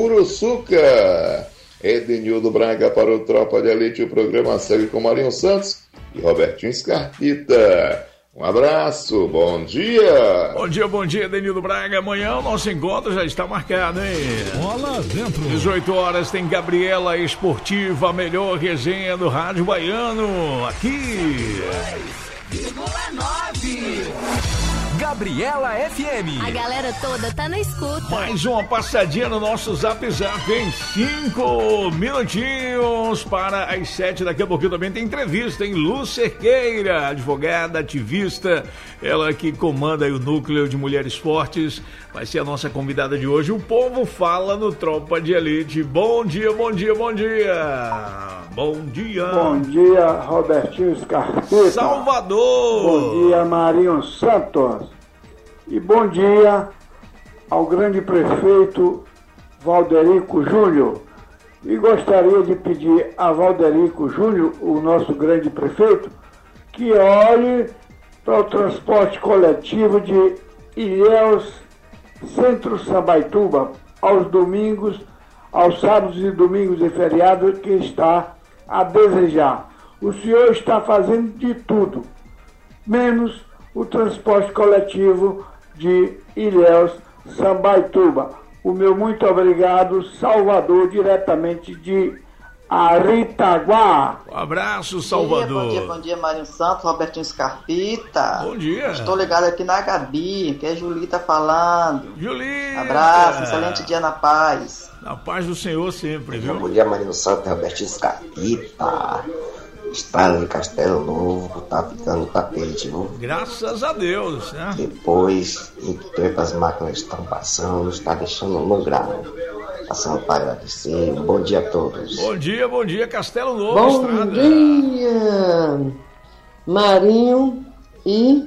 Uruçuca. Edenildo Braga para o Tropa de Elite. O programa segue com Marinho Santos e Robertinho Scarpita. Um abraço, bom dia! Bom dia, bom dia, Edenildo Braga. Amanhã o nosso encontro já está marcado, hein? Bola dentro. dezoito horas tem Gabriela Esportiva, a melhor resenha do Rádio Baiano. Aqui. Gabriela F M. A galera toda tá na escuta. Mais uma passadinha no nosso Zap Zap em cinco minutinhos para as sete. Daqui a pouquinho também tem entrevista, hein? Lu Cerqueira, advogada, ativista, ela que comanda aí o núcleo de mulheres fortes, vai ser a nossa convidada de hoje. O povo fala no Tropa de Elite. Bom dia, bom dia, bom dia. Bom dia. Bom dia, Robertinho Scarpeta. Salvador. Bom dia, Marinho Santos. E bom dia ao grande prefeito Valderico Júnior. E gostaria de pedir a Valderico Júnior, o nosso grande prefeito, que olhe para o transporte coletivo de Ilhéus, Centro Sambaituba, aos domingos, aos sábados e domingos e feriados, que está a desejar. O senhor está fazendo de tudo, menos o transporte coletivo de Ilhéus, Sambaituba. O meu muito obrigado, Salvador, diretamente de Aritaguá. Um abraço, Salvador. Bom dia, bom dia, bom dia, Marinho Santos, Robertinho Scarpita. Bom dia. Estou ligado aqui na Gabi, que é Julita falando. Julita. Abraço, excelente dia na paz. Na paz do Senhor sempre, viu? Bom dia, Marinho Santos, Robertinho Scarpita. Está em Castelo Novo, tá ficando tapete, viu? Graças a Deus, né? Depois, enquanto as máquinas estão passando, está deixando no grau. Passando para agradecer. Bom dia a todos. Bom dia, bom dia, Castelo Novo, bom estrada. dia, Marinho e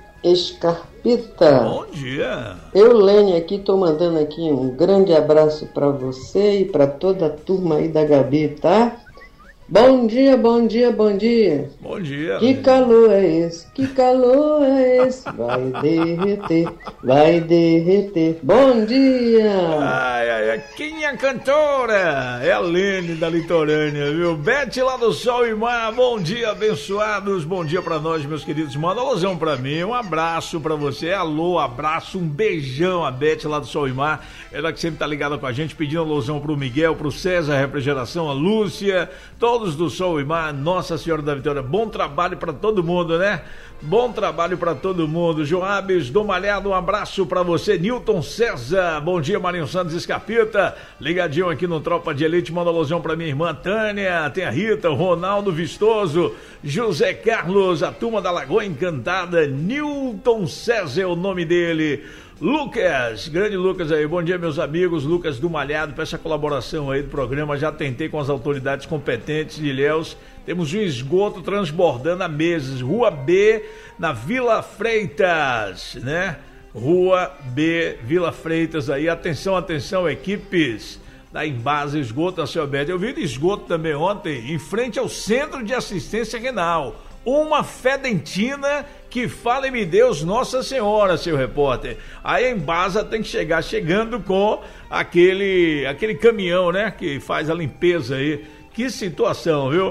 Scarpita. Bom dia. Eu, Lênia, aqui, tô mandando aqui um grande abraço para você e para toda a turma aí da Gabi, tá? Bom dia, bom dia, bom dia. Bom dia. Que calor é esse? Que calor é esse? Vai derreter, vai derreter. Bom dia. Ai, ai, ai. Quem é a cantora? É a Lene da Litorânea, viu? Bete lá do Sol e Mar. Bom dia, abençoados. Bom dia pra nós, meus queridos. Manda um alusão pra mim. Um abraço pra você. Alô, abraço, um beijão a Bete lá do Sol e Mar. Ela que sempre tá ligada com a gente, pedindo alusão pro Miguel, pro César Refrigeração, a Lúcia, todos do Sol e Mar, Nossa Senhora da Vitória. Bom trabalho pra todo mundo, né? Bom trabalho pra todo mundo. Joabes do Malhado, um abraço pra você. Nilton César, bom dia, Marinho Santos Escapita, ligadinho aqui no Tropa de Elite. Manda alusão pra minha irmã Tânia, tem a Rita, o Ronaldo Vistoso, José Carlos, a turma da Lagoa Encantada. Nilton César é o nome dele. Lucas, grande Lucas aí, bom dia, meus amigos. Lucas do Malhado, peço a colaboração aí do programa. Já tentei com as autoridades competentes de Ilhéus. Temos um esgoto transbordando há meses. Rua B, na Vila Freitas, né? Rua B, Vila Freitas aí. Atenção, atenção, equipes da Embasa Esgoto a céu aberto. Eu vi de esgoto também ontem, em frente ao Centro de Assistência Renal. Uma fedentina que, fale-me Deus, Nossa Senhora, seu repórter. Aí a Embasa tem que chegar chegando com aquele, aquele caminhão, né, que faz a limpeza aí. Que situação, viu?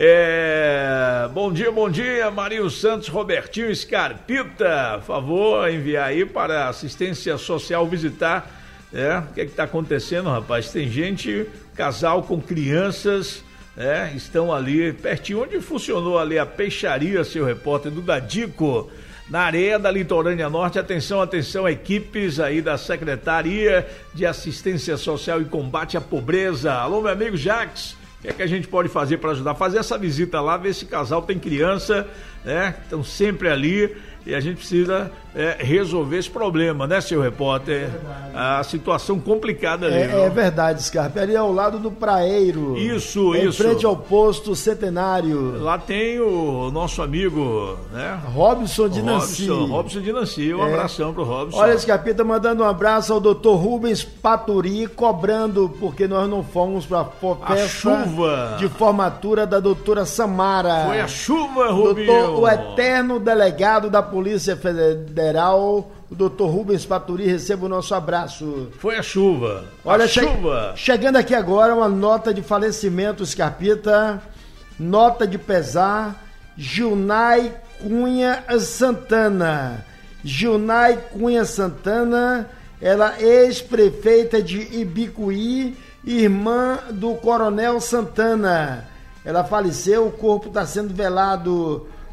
É... Bom dia, bom dia, Marinho Santos, Robertinho Scarpita. Favor, enviar aí para a assistência social visitar, né? O que é que tá acontecendo, rapaz? Tem gente, casal com crianças, é, estão ali pertinho, onde funcionou ali a peixaria, seu repórter, do Dadico, na areia da Litorânea Norte. Atenção, atenção, equipes aí da Secretaria de Assistência Social e Combate à Pobreza. Alô, meu amigo Jax, o que é que a gente pode fazer para ajudar? Fazer essa visita lá, ver se casal tem criança, né? Estão sempre ali e a gente precisa é, resolver esse problema, né, seu repórter? É a situação complicada ali. É, é verdade, Scarpa. Ali ao lado do Praeiro. Isso, é isso. Em frente ao posto Centenário. Lá tem o nosso amigo, né? Robson de Nancy. Robson, Robson de Nancy. Um é. abração pro Robson. Olha, Scarpita, mandando um abraço ao doutor Rubens Paturi, cobrando, porque nós não fomos pra festa chuva de formatura da doutora Samara. Foi a chuva, Rubinho. Doutor, o eterno delegado da Polícia Federal, o doutor Rubens Paturi, receba o nosso abraço. Foi a chuva. Olha, a che chuva. Chegando aqui agora, uma nota de falecimento, Scarpita, nota de pesar, Gilnay Cunha Santana. Gilnay Cunha Santana, ela ex-prefeita de Ibicuí, irmã do Coronel Santana. Ela faleceu, o corpo está sendo velado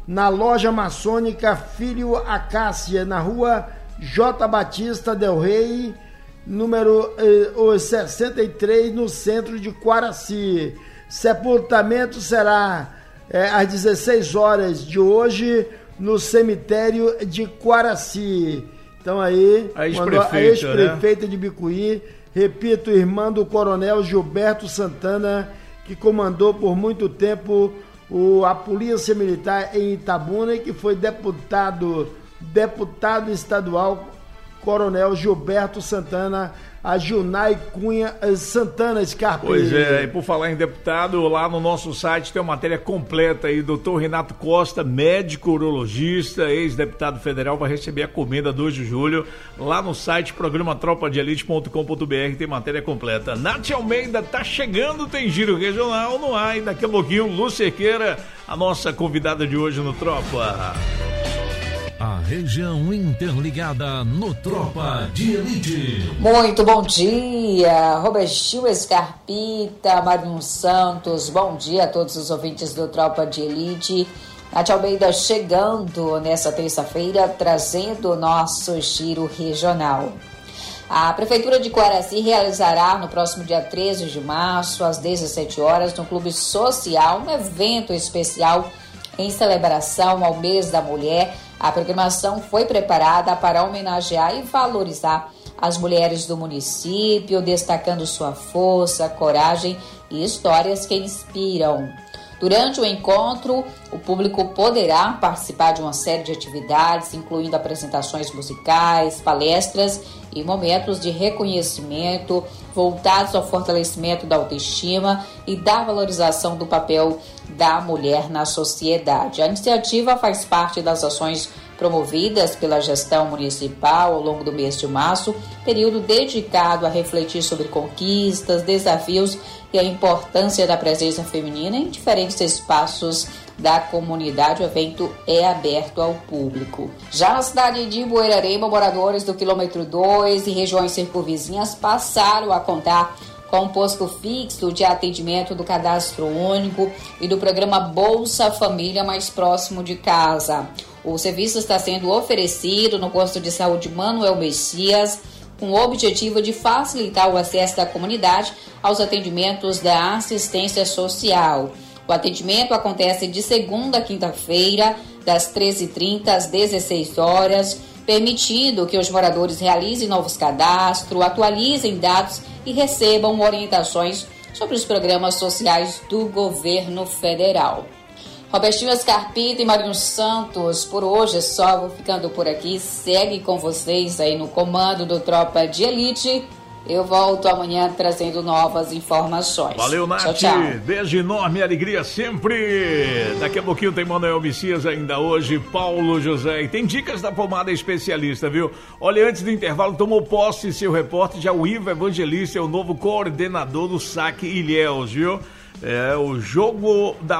na loja maçônica Filho Acácia, na rua J. Batista Del Rey, número eh, sessenta e três, no centro de Quaraci. Sepultamento será eh, às dezesseis horas de hoje no cemitério de Quaraci. Então aí, a ex-prefeita, ex-prefeita né? de Bicuí, repito, irmã do coronel Gilberto Santana, que comandou por muito tempo o, a Polícia Militar em Itabuna e que foi deputado, deputado estadual, coronel Gilberto Santana, a Junai Cunha Santana Scarpelli. Pois é, e por falar em deputado, lá no nosso site tem uma matéria completa aí, doutor Renato Costa, médico urologista, ex-deputado federal, vai receber a comenda dois de julho, lá no site programa tropa de elite ponto com ponto b r tem matéria completa. Nath Almeida tá chegando, tem giro regional no ar, e daqui a pouquinho, Lu Cerqueira, a nossa convidada de hoje no Tropa. A região interligada no Tropa de Elite. Muito bom dia, Robertinho Scarpita, Marinho Santos, bom dia a todos os ouvintes do Tropa de Elite. Nath Almeida chegando nessa terça-feira, trazendo o nosso giro regional. A Prefeitura de Quaraci realizará no próximo dia treze de março, às dezessete horas, no Clube Social, um evento especial em celebração ao mês da mulher. A programação foi preparada para homenagear e valorizar as mulheres do município, destacando sua força, coragem e histórias que inspiram. Durante o encontro, o público poderá participar de uma série de atividades, incluindo apresentações musicais, palestras e momentos de reconhecimento voltados ao fortalecimento da autoestima e da valorização do papel da mulher na sociedade. A iniciativa faz parte das ações promovidas pela gestão municipal ao longo do mês de março, período dedicado a refletir sobre conquistas, desafios e a importância da presença feminina em diferentes espaços da comunidade. O evento é aberto ao público. Já na cidade de Buerarema, moradores do quilômetro dois e regiões circunvizinhas passaram a contar com um posto fixo de atendimento do Cadastro Único e do programa Bolsa Família mais próximo de casa. O serviço está sendo oferecido no posto de saúde Manuel Messias, com o objetivo de facilitar o acesso da comunidade aos atendimentos da assistência social. O atendimento acontece de segunda a quinta-feira, das treze e trinta às dezesseis horas, permitindo que os moradores realizem novos cadastros, atualizem dados e recebam orientações sobre os programas sociais do governo federal. Robertinho Scarpita e Marinho Santos, por hoje é só, vou ficando por aqui. Segue com vocês aí no comando do Tropa de Elite. Eu volto amanhã trazendo novas informações. Valeu, Nath. Tchau, tchau. Beijo enorme, alegria sempre. Daqui a pouquinho tem Manuel Messias ainda hoje, Paulo José. E tem dicas da pomada especialista, viu? Olha, antes do intervalo, tomou posse seu repórter, já o Ivo Evangelista é o novo coordenador do Saque Ilhéus, viu? É o jogo da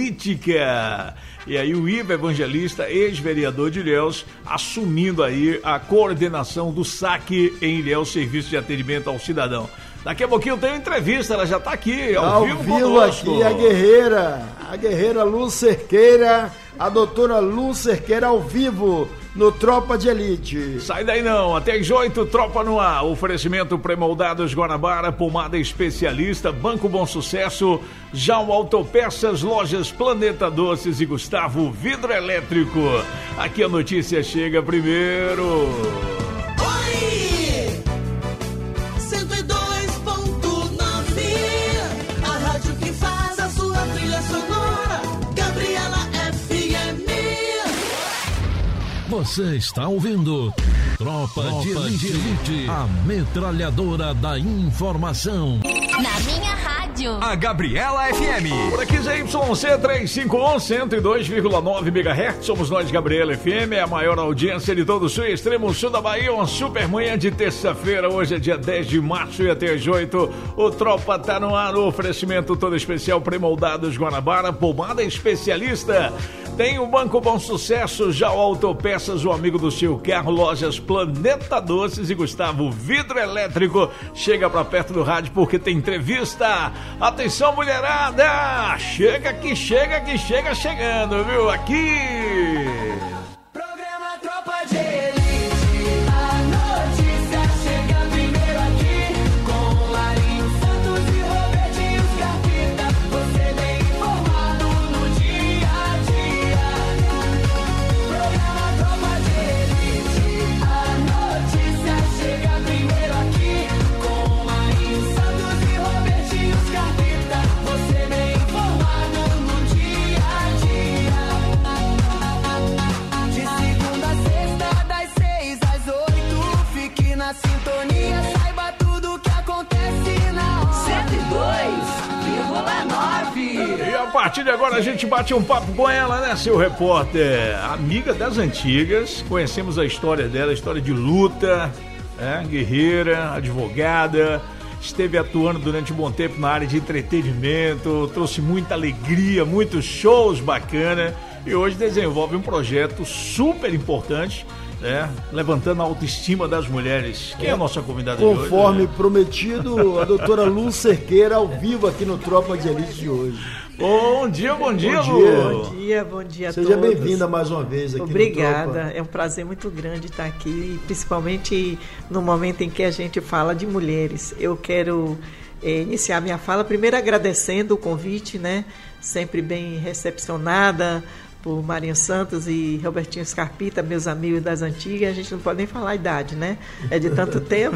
política. E aí o Ivo Evangelista, ex-vereador de Ilhéus, assumindo aí a coordenação do Saque em Ilhéus, Serviço de Atendimento ao Cidadão. Daqui a pouquinho tem uma entrevista, ela já está aqui, ao, ao vivo, vivo aqui, a guerreira, a guerreira Lu Cerqueira, a doutora Lu Cerqueira ao vivo no Tropa de Elite. Sai daí não, até às oito, Tropa no ar. Oferecimento Pré-Moldados Guanabara, pomada especialista, Banco Bom Sucesso, Jal Autopeças, Lojas Planeta Doces e Gustavo Vidro Elétrico. Aqui a notícia chega primeiro. Oi! cento e dois ponto nove, a rádio que faz a sua trilha sonora, Gabriela F M. Você está ouvindo Tropa, Tropa de, Elite, de Elite, a metralhadora da informação. Na minha rádio. A Gabriela F M. Por aqui, Z Y C três cinco um, cento e dois vírgula nove megahertz. Somos nós, Gabriela F M, é a maior audiência de todo o sul e extremo sul da Bahia. Uma super manhã de terça-feira. Hoje é dia dez de março e até às oito. O Tropa tá no ar. O oferecimento todo especial Pré-Moldados Guanabara, pomada especialista. Tem o Banco Bom Sucesso, já o Autopeças, o amigo do seu carro, Lojas Planeta Doces e Gustavo Vidro Elétrico. Chega pra perto do rádio porque tem entrevista. Atenção, mulherada! Chega que chega que chega chegando, viu? Aqui! Programa Tropa de Elite, a notícia chega primeiro aqui, com Marinho Santos e Robertinho Scarpita, você bem informado no dia a dia. Programa Tropa de Elite, a notícia chega primeiro aqui, com Marinho Santos e Robertinho Scarpita, você bem informado no dia a dia. De segunda a sexta, das seis às oito, fique na sintonia, saiba tudo que acontece na hora. cento e dois vírgula nove. E a partir de agora a gente bate um papo com ela, né, seu repórter? Amiga das antigas, conhecemos a história dela, a história de luta, é, guerreira, advogada, esteve atuando durante um bom tempo na área de entretenimento, trouxe muita alegria, muitos shows bacana e hoje desenvolve um projeto super importante, né, levantando a autoestima das mulheres. Quem é a nossa convidada de hoje? Conforme prometido, a doutora Lu Cerqueira ao vivo aqui no Tropa de Elite de hoje. Bom dia, bom dia, Bom Lu. dia. Bom dia, bom dia a Seja todos. bem-vinda mais uma vez aqui Obrigada, no Tropa. é um prazer muito grande estar aqui, principalmente no momento em que a gente fala de mulheres. Eu quero eh, iniciar minha fala primeiro agradecendo o convite, né? Sempre bem recepcionada por Marinho Santos e Robertinho Scarpita, meus amigos das antigas. A gente não pode nem falar a idade, né? É de tanto tempo.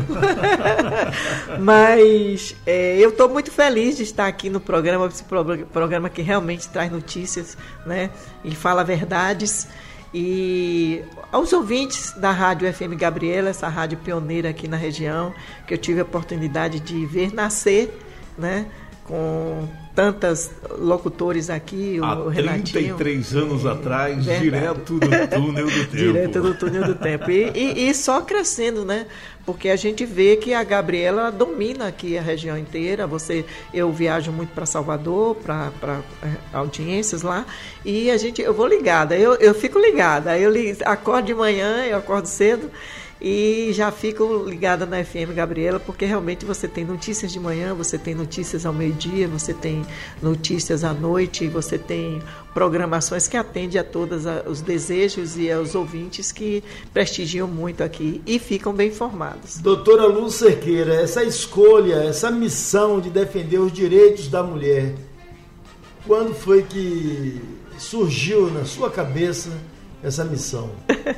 Mas é, eu estou muito feliz de estar aqui no programa, esse pro- programa que realmente traz notícias, né? E fala verdades. E aos ouvintes da Rádio F M Gabriela, essa rádio pioneira aqui na região, que eu tive a oportunidade de ver nascer, né? Com tantos locutores aqui, Há o Renatinho. trinta e três anos atrás, Verdade. direto do túnel do tempo. Direto do túnel do tempo. E, e, e só crescendo, né? Porque a gente vê que a Gabriela domina aqui a região inteira. Você, eu viajo muito para Salvador, para audiências lá, e a gente, eu vou ligada, eu, eu fico ligada. Eu li, acordo de manhã, eu acordo cedo. E já fico ligada na F M Gabriela, porque realmente você tem notícias de manhã, você tem notícias ao meio-dia, você tem notícias à noite, você tem programações que atendem a todos os desejos e aos ouvintes que prestigiam muito aqui e ficam bem informados. Doutora Lu Cerqueira, essa escolha, essa missão de defender os direitos da mulher, quando foi que surgiu na sua cabeça essa missão?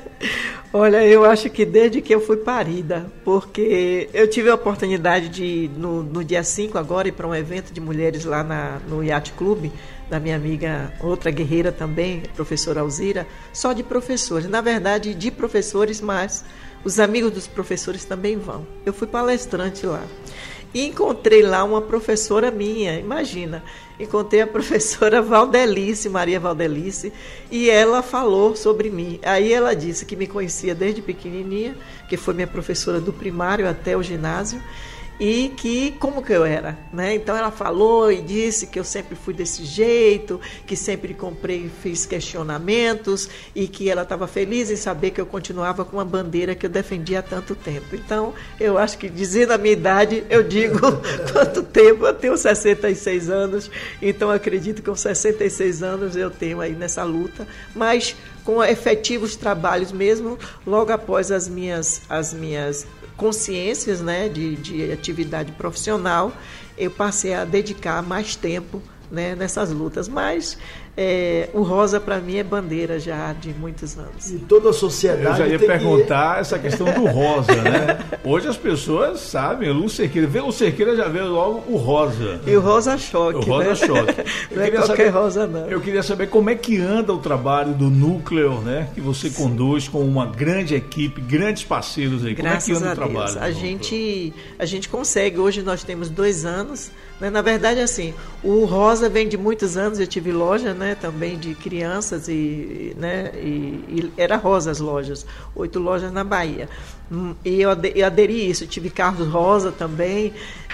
Olha, eu acho que desde que eu fui parida, porque eu tive a oportunidade de, no, no dia cinco agora, ir para um evento de mulheres lá na, no Yacht Club, da minha amiga, outra guerreira também, professora Alzira, só de professores, na verdade de professores, mas os amigos dos professores também vão. Eu fui palestrante lá. E encontrei lá uma professora minha, imagina, encontrei a professora Valdelice, Maria Valdelice, e ela falou sobre mim. Aí ela disse que me conhecia desde pequenininha, que foi minha professora do primário até o ginásio, e que como que eu era, né? Então ela falou e disse que eu sempre fui desse jeito, que sempre comprei e fiz questionamentos e que ela estava feliz em saber que eu continuava com uma bandeira que eu defendia há tanto tempo. Então eu acho que, dizendo a minha idade, eu digo quanto tempo. Eu tenho sessenta e seis anos, então acredito que com sessenta e seis anos eu tenho aí nessa luta, mas com efetivos trabalhos mesmo, logo após as minhas, as minhas consciências, né, de, de atividade profissional, eu passei a dedicar mais tempo, né, nessas lutas. Mas é, o rosa para mim é bandeira já de muitos anos. E toda a sociedade. Eu já ia tem perguntar que... essa questão do rosa, né? Hoje as pessoas sabem, Lu Cerqueira, vê Lu Cerqueira já vê logo o rosa. E o rosa choque. O rosa né? choque. Eu não é qualquer saber, rosa, não. Eu queria saber como é que anda o trabalho do núcleo, né? Que você Sim. conduz com uma grande equipe, grandes parceiros aí. Graças como é que anda a o trabalho? Deus. A gente, a gente consegue. Hoje nós temos dois anos. Né? Na verdade, assim, o rosa vem de muitos anos. Eu tive loja, né, também de crianças e, né, e, e era rosa as lojas, oito lojas na Bahia. E eu, eu aderi isso, eu tive carros rosa também.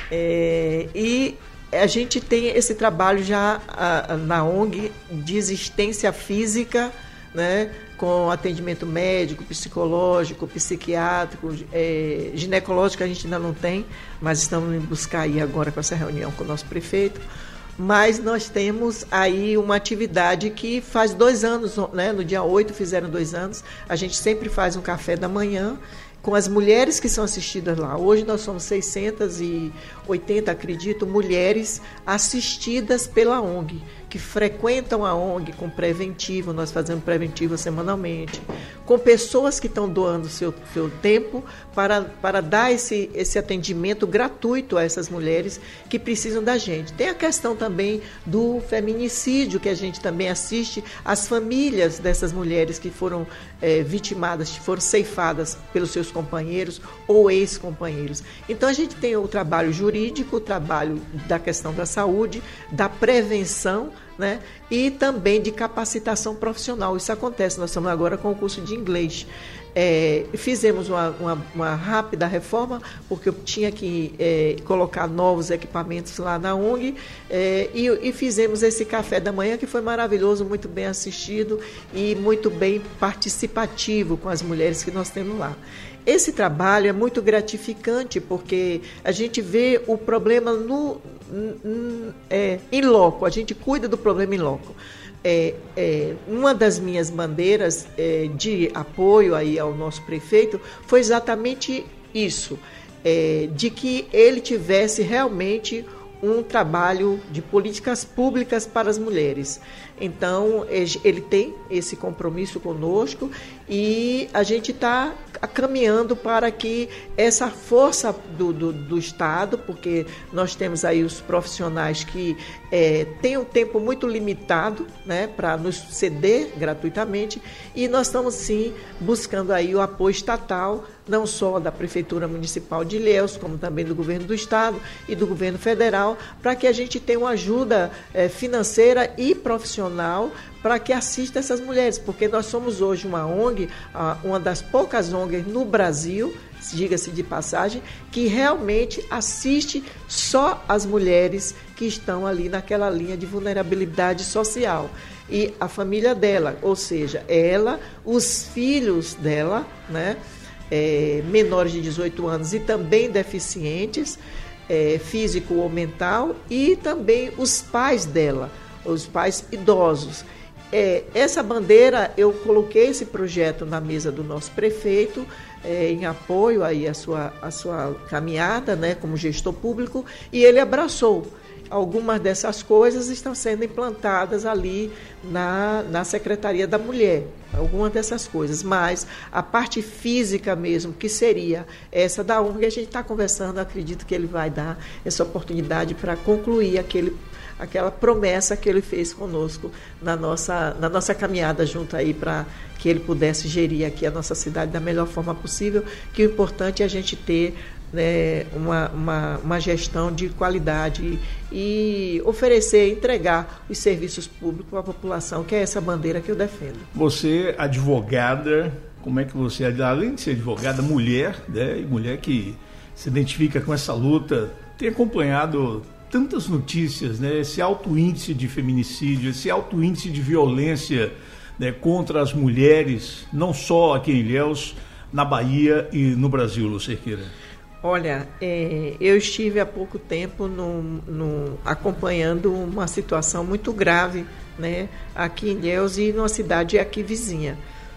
É, e a gente tem esse trabalho já a, a, na O N G de existência física, né, com atendimento médico, psicológico, psiquiátrico, é, ginecológico a gente ainda não tem, mas estamos indo buscar aí agora com essa reunião com o nosso prefeito. Mas nós temos aí uma atividade que faz dois anos, né? No dia oito fizeram dois anos, a gente sempre faz um café da manhã com as mulheres que são assistidas lá. Hoje nós somos seiscentas e oitenta, acredito, mulheres assistidas pela O N G, que frequentam a O N G com preventivo, nós fazemos preventivo semanalmente, com pessoas que estão doando seu, seu tempo para, para dar esse, esse atendimento gratuito a essas mulheres que precisam da gente. Tem a questão também do feminicídio, que a gente também assiste as famílias dessas mulheres que foram é, vitimadas, que foram ceifadas pelos seus companheiros ou ex-companheiros. Então a gente tem o trabalho jurídico, o trabalho da questão da saúde, da prevenção, né? E também de capacitação profissional. Isso acontece, nós estamos agora com o curso de inglês. É, fizemos uma, uma, uma rápida reforma, porque eu tinha que é, colocar novos equipamentos lá na O N G, é, e, e fizemos esse café da manhã, que foi maravilhoso, muito bem assistido e muito bem participativo com as mulheres que nós temos lá. Esse trabalho é muito gratificante, porque a gente vê o problema no, no, é, em loco, a gente cuida do problema em loco. É, é, uma das minhas bandeiras é, de apoio aí ao nosso prefeito foi exatamente isso, é, de que ele tivesse realmente um trabalho de políticas públicas para as mulheres. Então, ele tem esse compromisso conosco e a gente está caminhando para que essa força do, do, do Estado, porque nós temos aí os profissionais que é, têm um tempo muito limitado, né, para nos ceder gratuitamente, e nós estamos, sim, buscando aí o apoio estatal, não só da Prefeitura Municipal de Ilhéus, como também do Governo do Estado e do Governo Federal, para que a gente tenha uma ajuda é, financeira e profissional para que assista essas mulheres, porque nós somos hoje uma O N G, uma das poucas O N Gs no Brasil, diga-se de passagem, que realmente assiste só as mulheres que estão ali naquela linha de vulnerabilidade social. E a família dela, ou seja, ela, os filhos dela, né, é, menores de dezoito anos e também deficientes, é, físico ou mental, e também os pais dela, os pais idosos. É, essa bandeira, eu coloquei esse projeto na mesa do nosso prefeito, é, em apoio aí à sua, à sua caminhada, né, como gestor público, e ele abraçou. Algumas dessas coisas estão sendo implantadas ali na, na Secretaria da Mulher, algumas dessas coisas, mas a parte física mesmo, que seria essa da O N G, a gente está conversando, acredito que ele vai dar essa oportunidade para concluir aquele aquela promessa que ele fez conosco na nossa, na nossa caminhada junto aí, para que ele pudesse gerir aqui a nossa cidade da melhor forma possível, que o importante é a gente ter, né, uma, uma, uma gestão de qualidade e oferecer, entregar os serviços públicos à população, que é essa bandeira que eu defendo. Você, advogada, como é que você, além de ser advogada, mulher, né, e mulher que se identifica com essa luta, tem acompanhado tantas notícias, né? Esse alto índice de feminicídio, esse alto índice de violência, né, contra as mulheres, não só aqui em Ilhéus, na Bahia e no Brasil, Lu Cerqueira. Olha, é, eu estive há pouco tempo no, no, acompanhando uma situação muito grave, né, aqui em Ilhéus e numa cidade aqui vizinha,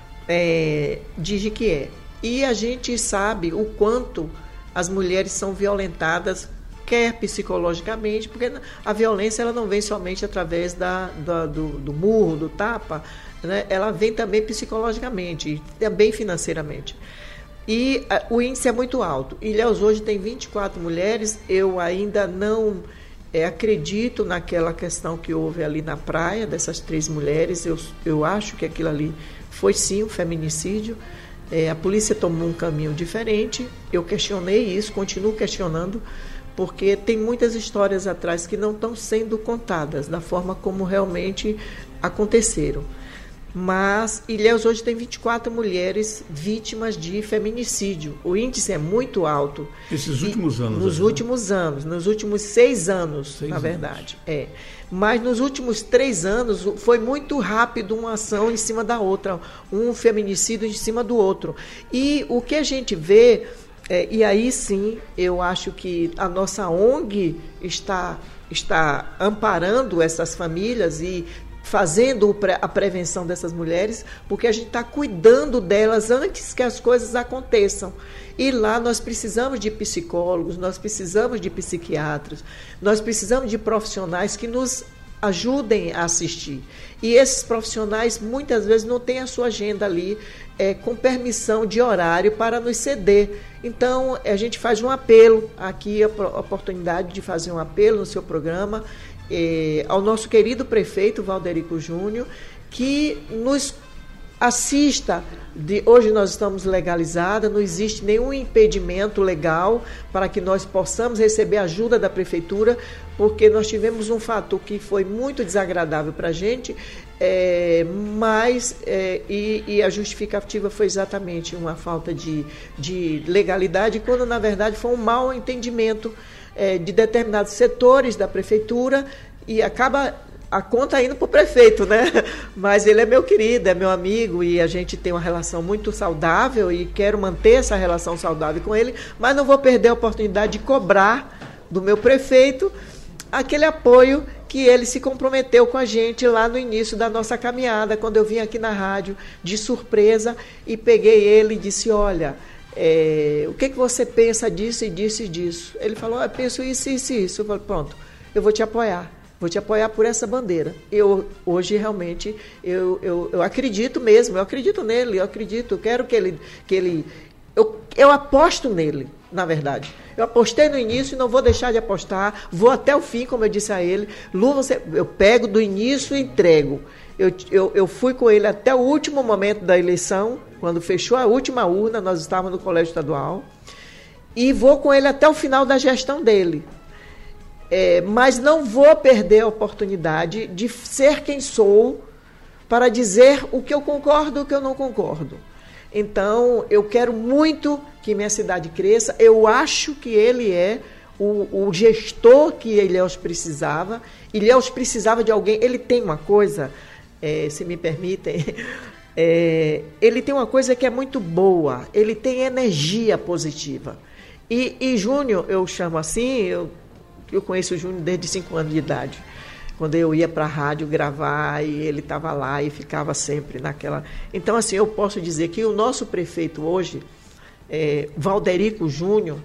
é, de Jiquié. E a gente sabe o quanto as mulheres são violentadas, quer psicologicamente, porque a violência ela não vem somente através da, da, do, do murro, do tapa, né? Ela vem também psicologicamente e também financeiramente. E a, o índice é muito alto. Ilhéus hoje tem vinte e quatro mulheres, eu ainda não é, acredito naquela questão que houve ali na praia, dessas três mulheres, eu, eu acho que aquilo ali foi sim um feminicídio. É, a polícia tomou um caminho diferente, eu questionei isso, continuo questionando, porque tem muitas histórias atrás que não estão sendo contadas da forma como realmente aconteceram. Mas Ilhéus hoje tem vinte e quatro mulheres vítimas de feminicídio. O índice é muito alto. Esses últimos anos? Nos aí, últimos né? anos, nos últimos seis anos, seis na anos. verdade. É. Mas nos últimos três anos foi muito rápido uma ação em cima da outra, um feminicídio em cima do outro. E o que a gente vê, é, e aí sim, eu acho que a nossa O N G está, está amparando essas famílias e fazendo a prevenção dessas mulheres, porque a gente está cuidando delas antes que as coisas aconteçam. E lá nós precisamos de psicólogos, nós precisamos de psiquiatras, nós precisamos de profissionais que nos ajudem a assistir. E esses profissionais muitas vezes não têm a sua agenda ali é, com permissão de horário para nos ceder. Então a gente faz um apelo, aqui a oportunidade de fazer um apelo no seu programa, Eh, ao nosso querido prefeito Valderico Júnior, que nos assista. De, hoje nós estamos legalizadas, não existe nenhum impedimento legal para que nós possamos receber ajuda da prefeitura, porque nós tivemos um fato que foi muito desagradável para a gente, é, mas é, e, e a justificativa foi exatamente uma falta de, de legalidade, quando na verdade foi um mau entendimento é, de determinados setores da prefeitura, e acaba a conta indo para o prefeito, né? Mas ele é meu querido, é meu amigo, e a gente tem uma relação muito saudável e quero manter essa relação saudável com ele, mas não vou perder a oportunidade de cobrar do meu prefeito aquele apoio que ele se comprometeu com a gente lá no início da nossa caminhada, quando eu vim aqui na rádio de surpresa e peguei ele e disse: olha, é, o que, que você pensa disso e disso e disso? Ele falou: eu penso isso, isso e isso. Eu falei: pronto, eu vou te apoiar. Vou te apoiar por essa bandeira. Eu, hoje, realmente, eu, eu, eu acredito mesmo, eu acredito nele, eu acredito, eu quero que ele... Que ele eu, eu aposto nele, na verdade. Eu apostei no início e não vou deixar de apostar, vou até o fim, como eu disse a ele. Lu, você, eu pego do início e entrego. Eu, eu, eu fui com ele até o último momento da eleição, quando fechou a última urna, nós estávamos no Colégio Estadual, e vou com ele até o final da gestão dele. É, mas não vou perder a oportunidade de ser quem sou para dizer o que eu concordo e o que eu não concordo. Então, eu quero muito que minha cidade cresça. Eu acho que ele é o, o gestor que Ilhéus precisava. Ilhéus precisava de alguém. Ele tem uma coisa, é, se me permitem, é, ele tem uma coisa que é muito boa. Ele tem energia positiva. E, e Júnior, eu chamo assim... Eu, Eu conheço o Júnior desde cinco anos de idade, quando eu ia para a rádio gravar e ele estava lá e ficava sempre naquela... Então, assim, eu posso dizer que o nosso prefeito hoje, é, Valderico Júnior,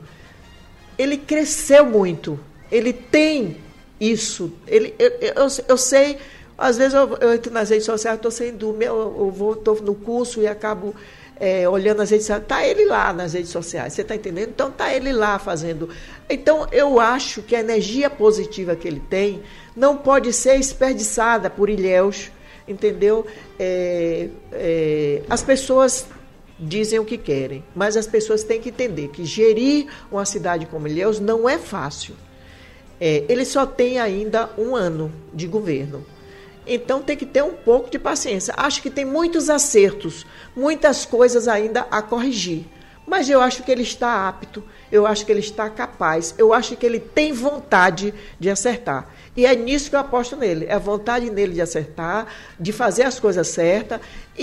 ele cresceu muito, ele tem isso, ele, eu, eu, eu sei, às vezes eu, eu entro nas redes sociais, estou sem dormir, eu, eu vou, estou no curso e acabo... É, olhando as redes sociais, está ele lá nas redes sociais, você está entendendo? Então está ele lá fazendo. Então eu acho que a energia positiva que ele tem não pode ser desperdiçada por Ilhéus, entendeu? É, é, as pessoas dizem o que querem, mas as pessoas têm que entender que gerir uma cidade como Ilhéus não é fácil. É, ele só tem ainda um ano de governo. Então tem que ter um pouco de paciência. Acho que tem muitos acertos, muitas coisas ainda a corrigir. Mas eu acho que ele está apto, eu acho que ele está capaz, eu acho que ele tem vontade de acertar. E é nisso que eu aposto nele, é a vontade nele de acertar, de fazer as coisas certas.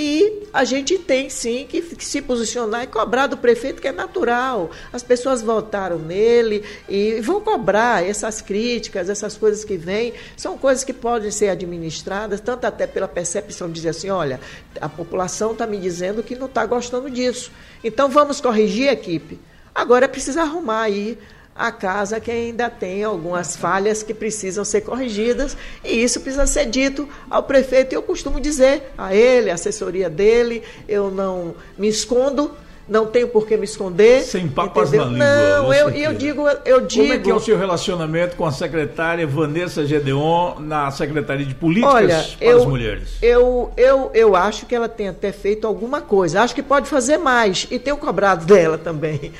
E a gente tem, sim, que, que se posicionar e cobrar do prefeito, que é natural. As pessoas votaram nele e vão cobrar essas críticas, essas coisas que vêm. São coisas que podem ser administradas, tanto até pela percepção de dizer assim, olha, a população está me dizendo que não está gostando disso. Então vamos corrigir, equipe. Agora é preciso arrumar aí a casa que ainda tem algumas falhas que precisam ser corrigidas, e isso precisa ser dito ao prefeito. Eu costumo dizer a ele, a assessoria dele, eu não me escondo, não tenho por que me esconder. Sem papas entendeu? na língua. Não, eu, eu digo, eu digo... Como é que é o seu relacionamento com a secretária Vanessa Gedeon na Secretaria de Políticas Olha, para eu, as Mulheres? Eu, eu, eu acho que ela tem até feito alguma coisa, acho que pode fazer mais, e tenho cobrado dela também.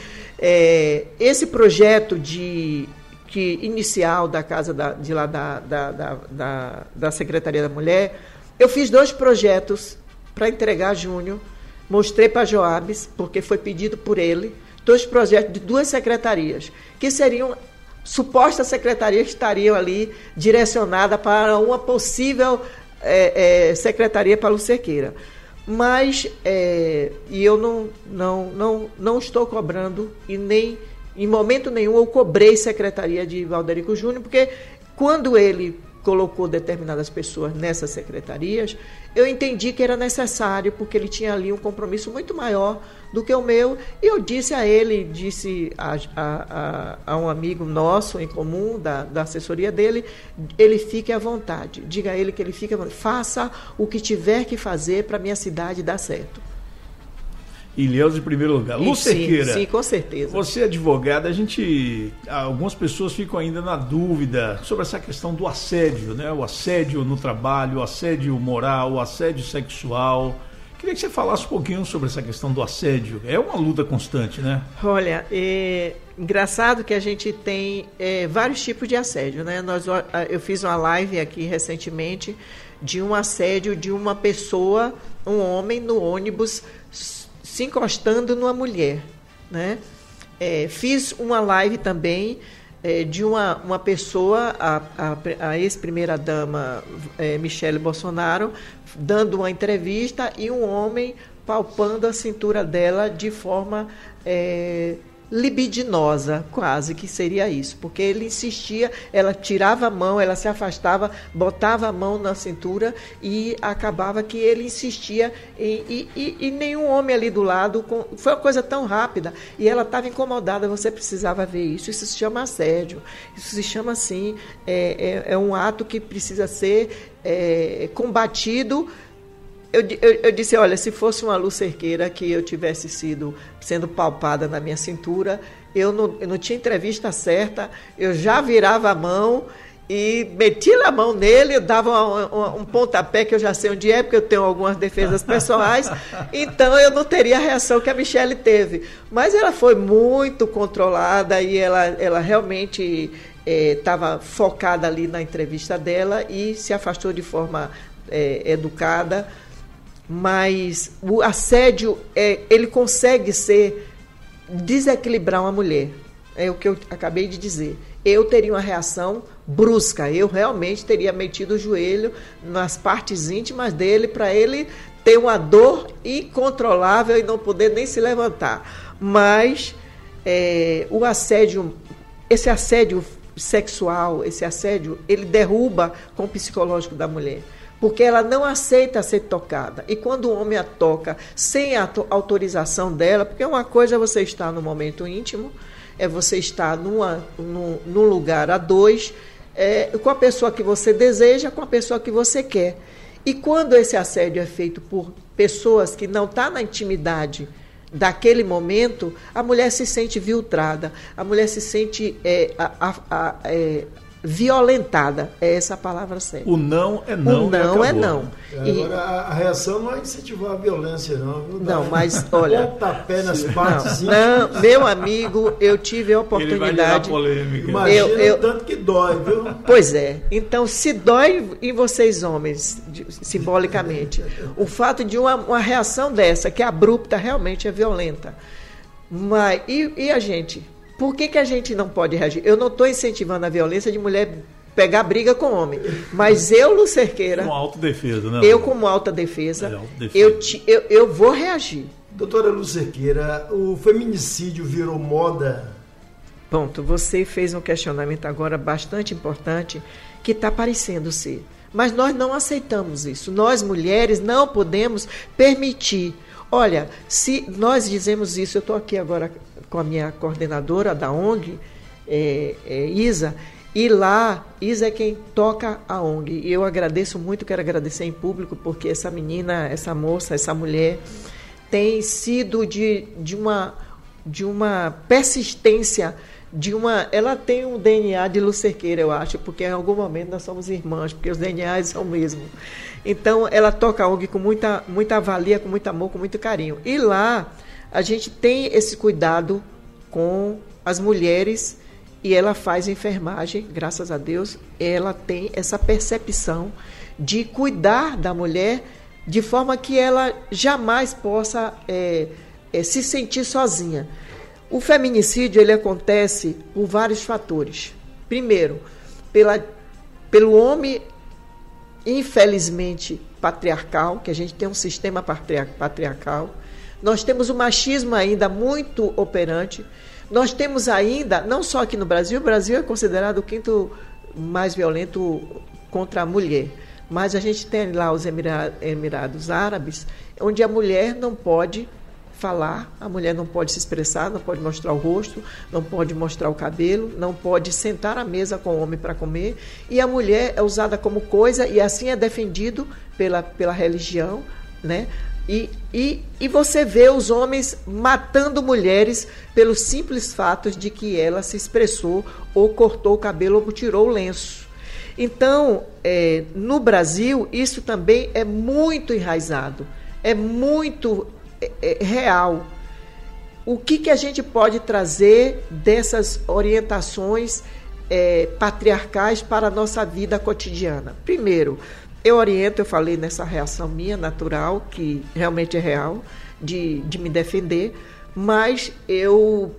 É, esse projeto de, que, inicial da casa da, de lá da, da, da, da, da Secretaria da Mulher, eu fiz dois projetos para entregar a Júnior, mostrei para Joabes, porque foi pedido por ele, dois projetos de duas secretarias, que seriam supostas secretarias que estariam ali direcionadas para uma possível é, é, secretaria para o Cerqueira. Mas, é, e eu não, não, não, não estou cobrando, e nem em momento nenhum eu cobrei secretaria de Valderico Júnior, porque quando ele colocou determinadas pessoas nessas secretarias, eu entendi que era necessário, porque ele tinha ali um compromisso muito maior do que o meu, e eu disse a ele, disse a, a, a, a um amigo nosso em comum, da, da assessoria dele, ele fique à vontade, diga a ele que ele fique à vontade, faça o que tiver que fazer para a minha cidade dar certo. Ilhéus em primeiro lugar. Lu Cerqueira, sim, sim, com certeza. Você é advogada, a gente, algumas pessoas ficam ainda na dúvida sobre essa questão do assédio, né? O assédio no trabalho, o assédio moral, o assédio sexual. Queria que você falasse um pouquinho sobre essa questão do assédio. É uma luta constante, né? Olha, é engraçado que a gente tem é, vários tipos de assédio, né? Nós, eu fiz uma live aqui recentemente de um assédio de uma pessoa, um homem no ônibus se encostando numa mulher, né? É, fiz uma live também é, de uma, uma pessoa, a, a, a ex-primeira-dama é, Michele Bolsonaro, dando uma entrevista e um homem palpando a cintura dela de forma é, libidinosa, quase que seria isso, porque ele insistia, ela tirava a mão, ela se afastava, botava a mão na cintura e acabava que ele insistia em, e, e, e nenhum homem ali do lado, com, foi uma coisa tão rápida e ela estava incomodada, você precisava ver isso, isso se chama assédio, isso se chama assim, é, é, é um ato que precisa ser é, combatido. Eu, eu, eu disse, olha, se fosse uma Lu Cerqueira que eu tivesse sido sendo palpada na minha cintura, eu não, eu não tinha entrevista certa, eu já virava a mão e metia a mão nele, eu dava uma, uma, um pontapé que eu já sei onde é, porque eu tenho algumas defesas pessoais, então eu não teria a reação que a Michele teve. Mas ela foi muito controlada e ela, ela realmente estava é, focada ali na entrevista dela e se afastou de forma é, educada. Mas o assédio, é, ele consegue ser, desequilibrar uma mulher. É o que eu acabei de dizer. Eu teria uma reação brusca. Eu realmente teria metido o joelho nas partes íntimas dele para ele ter uma dor incontrolável e não poder nem se levantar. Mas é, o assédio, esse assédio sexual, esse assédio, ele derruba com o psicológico da mulher. Porque ela não aceita ser tocada. E quando o homem a toca sem a autorização dela, porque uma coisa é você estar no momento íntimo, é você estar numa, num, num lugar a dois, é, com a pessoa que você deseja, com a pessoa que você quer. E quando esse assédio é feito por pessoas que não estão na intimidade daquele momento, a mulher se sente viltrada, a mulher se sente... É, a, a, a, é, violentada, é essa a palavra certa. O não é não. O não é não. É, agora, a, a reação não é incentivar a violência, não. Viu? Não, mas olha. Pontapé nas partes. Não, não, meu amigo, eu tive a oportunidade. Imagina eu, eu, o tanto que dói, viu? Pois é. Então, se dói em vocês, homens, de, simbolicamente, o fato de uma, uma reação dessa, que é abrupta, realmente é violenta. Mas, e, e a gente? Por que, que a gente não pode reagir? Eu não estou incentivando a violência de mulher pegar briga com homem, mas eu, Lu Cerqueira... Com autodefesa, né? Eu, como autodefesa, é, autodefesa. Eu, te, eu, eu vou reagir. Doutora Lu Cerqueira, o feminicídio virou moda? Ponto. Você fez um questionamento agora bastante importante, que está parecendo ser. Mas nós não aceitamos isso. Nós, mulheres, não podemos permitir. Olha, se nós dizemos isso, eu estou aqui agora com a minha coordenadora da O N G, é, é, Isa, e lá, Isa é quem toca a O N G. E eu agradeço muito, quero agradecer em público, porque essa menina, essa moça, essa mulher, tem sido de, de, uma, de uma persistência, de uma, ela tem um D N A de Lu Cerqueira, eu acho, porque em algum momento nós somos irmãs, porque os D N As são o mesmo. Então, ela toca a O N G com muita, muita valia, com muito amor, com muito carinho. E lá, a gente tem esse cuidado com as mulheres e ela faz enfermagem, graças a Deus, ela tem essa percepção de cuidar da mulher de forma que ela jamais possa é, é, se sentir sozinha. O feminicídio ele acontece por vários fatores. Primeiro, pela, pelo homem, infelizmente, patriarcal, que a gente tem um sistema patriar- patriarcal. Nós temos o machismo ainda muito operante. Nós temos ainda, não só aqui no Brasil, o Brasil é considerado o quinto mais violento contra a mulher, mas a gente tem lá os Emira- Emirados Árabes, onde a mulher não pode falar, a mulher não pode se expressar, não pode mostrar o rosto, não pode mostrar o cabelo, não pode sentar à mesa com o homem para comer, e a mulher é usada como coisa, e assim é defendido pela, pela religião, né? E, e, e você vê os homens matando mulheres pelo simples fato de que ela se expressou, ou cortou o cabelo, ou tirou o lenço. Então, é, no Brasil, isso também é muito enraizado, é muito é, é, real. O que, que a gente pode trazer dessas orientações é, patriarcais para a nossa vida cotidiana? Primeiro, eu oriento, eu falei nessa reação minha, natural, que realmente é real, de, de me defender, mas eu,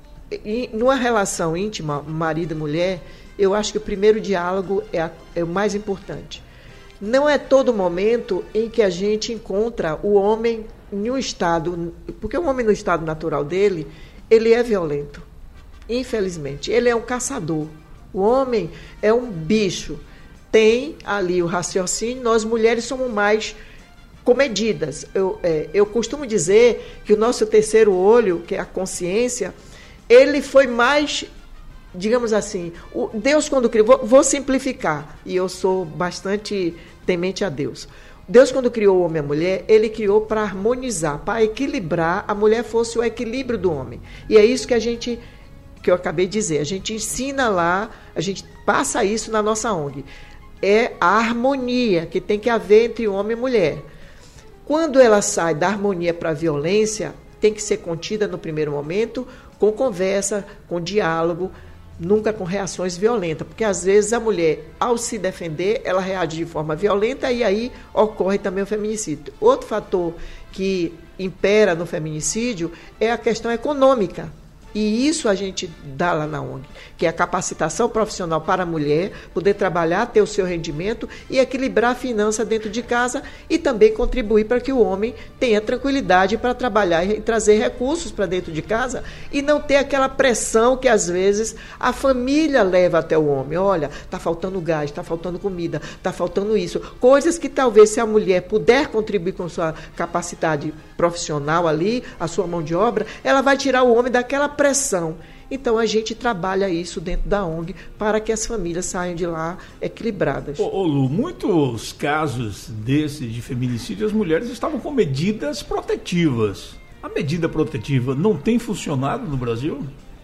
em, numa relação íntima, marido e mulher, eu acho que o primeiro diálogo é, a, é o mais importante. Não é todo momento em que a gente encontra o homem em um estado, porque o homem no estado natural dele, ele é violento, infelizmente. Ele é um caçador. O homem é um bicho. Tem ali o raciocínio, nós mulheres somos mais comedidas. Eu, é, eu costumo dizer que o nosso terceiro olho, que é a consciência, ele foi mais, digamos assim, o Deus quando criou, vou, vou simplificar, e eu sou bastante temente a Deus. Deus quando criou o homem e a mulher, ele criou para harmonizar, para equilibrar, a mulher fosse o equilíbrio do homem. E é isso que a gente, que eu acabei de dizer, a gente ensina lá, a gente passa isso na nossa O N G. É a harmonia que tem que haver entre homem e mulher. Quando ela sai da harmonia para a violência, tem que ser contida no primeiro momento, com conversa, com diálogo, nunca com reações violentas, porque às vezes a mulher, ao se defender, ela reage de forma violenta e aí ocorre também o feminicídio. Outro fator que impera no feminicídio é a questão econômica. E isso a gente dá lá na O N G, que é a capacitação profissional para a mulher poder trabalhar, ter o seu rendimento e equilibrar a finança dentro de casa e também contribuir para que o homem tenha tranquilidade para trabalhar e trazer recursos para dentro de casa e não ter aquela pressão que às vezes a família leva até o homem. Olha, está faltando gás, está faltando comida, está faltando isso. Coisas que talvez se a mulher puder contribuir com sua capacidade profissional ali, a sua mão de obra, ela vai tirar o homem daquela pressão. Então a gente trabalha isso dentro da O N G para que as famílias saiam de lá equilibradas. Ô, ô Lu, muitos casos desse de feminicídio, as mulheres estavam com medidas protetivas. A medida protetiva não tem funcionado no Brasil?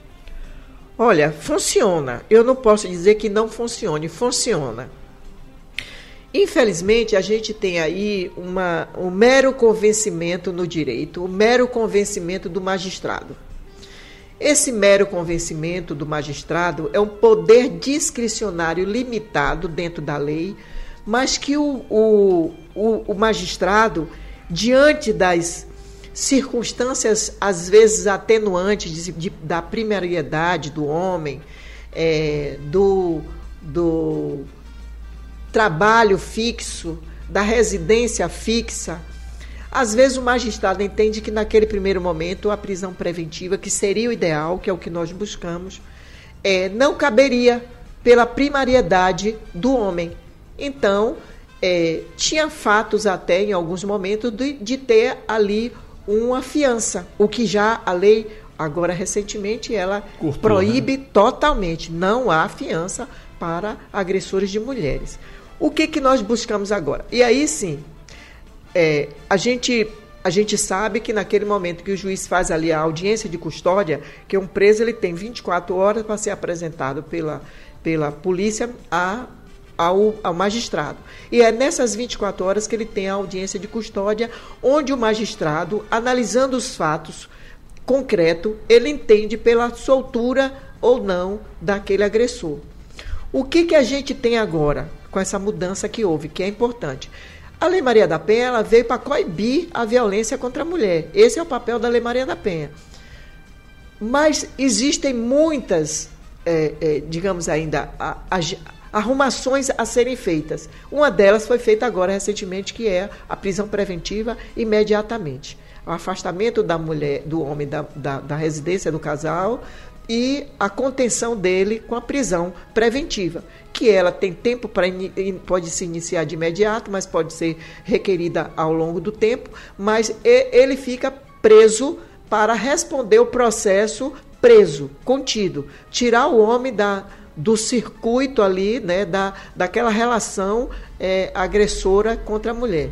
Olha, funciona. Eu não posso dizer que não funcione, funciona. Infelizmente, a gente tem aí uma, um mero convencimento no direito, um mero convencimento do magistrado. Esse mero convencimento do magistrado é um poder discricionário limitado dentro da lei, mas que o, o, o, o magistrado, diante das circunstâncias, às vezes atenuantes de, de, da primariedade do homem, é, do, do trabalho fixo, da residência fixa, às vezes o magistrado entende que naquele primeiro momento a prisão preventiva, que seria o ideal, que é o que nós buscamos, é, não caberia pela primariedade do homem. Então, é, tinha fatos até em alguns momentos de, de ter ali uma fiança, o que já a lei, agora recentemente, ela Cortou, proíbe né? totalmente. Não há fiança para agressores de mulheres. O que, que nós buscamos agora? E aí sim, É, a, gente, a gente sabe que naquele momento que o juiz faz ali a audiência de custódia, que um preso ele tem vinte e quatro horas para ser apresentado pela, pela polícia a, ao, ao magistrado. E é nessas vinte e quatro horas que ele tem a audiência de custódia, onde o magistrado, analisando os fatos concretos, ele entende pela soltura ou não daquele agressor. O que, que a gente tem agora com essa mudança que houve, que é importante? A Lei Maria da Penha ela veio para coibir a violência contra a mulher. Esse é o papel da Lei Maria da Penha. Mas existem muitas, é, é, digamos ainda, a, a, arrumações a serem feitas. Uma delas foi feita agora recentemente, que é a prisão preventiva imediatamente. O afastamento da mulher, do homem da, da, da residência do casal e a contenção dele com a prisão preventiva, que ela tem tempo para pode se iniciar de imediato, mas pode ser requerida ao longo do tempo, mas ele fica preso para responder o processo preso, contido, tirar o homem da, do circuito ali, né, da, daquela relação é, agressora contra a mulher.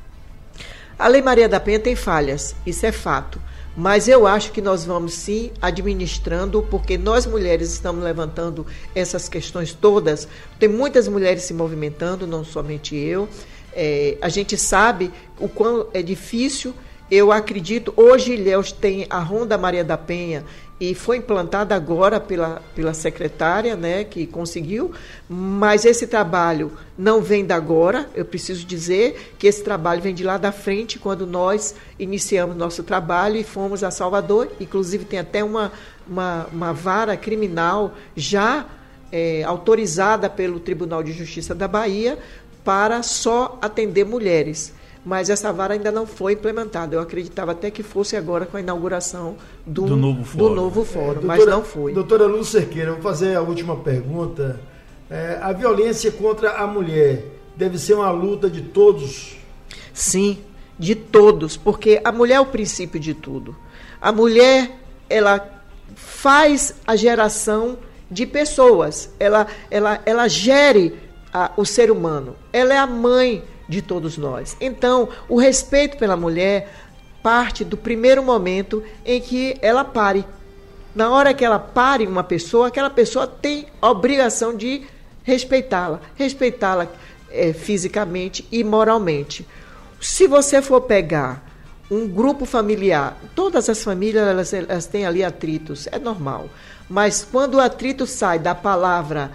A Lei Maria da Penha tem falhas, isso é fato. Mas eu acho que nós vamos sim administrando, porque nós mulheres estamos levantando essas questões todas. Tem muitas mulheres se movimentando, não somente eu. É, a gente sabe o quão é difícil. Eu acredito, hoje Ilhéus tem a Ronda Maria da Penha e foi implantada agora pela, pela secretária, né, que conseguiu, mas esse trabalho não vem da agora. Eu preciso dizer que esse trabalho vem de lá da frente, quando nós iniciamos nosso trabalho e fomos a Salvador. Inclusive tem até uma, uma, uma vara criminal já é, autorizada pelo Tribunal de Justiça da Bahia para só atender mulheres. Mas essa vara ainda não foi implementada. Eu acreditava até que fosse agora com a inauguração do, do novo fórum, do novo fórum é, mas não foi. Doutora Lu Cerqueira, vou fazer a última pergunta. É, a violência contra a mulher deve ser uma luta de todos? Sim, de todos, porque a mulher é o princípio de tudo. A mulher, ela faz a geração de pessoas, ela, ela, ela gere a, o ser humano, ela é a mãe de todos nós. Então, o respeito pela mulher parte do primeiro momento em que ela pare. Na hora que ela pare uma pessoa, aquela pessoa tem a obrigação de respeitá-la, respeitá-la é, fisicamente e moralmente. Se você for pegar um grupo familiar, todas as famílias elas, elas têm ali atritos, é normal, mas quando o atrito sai da palavra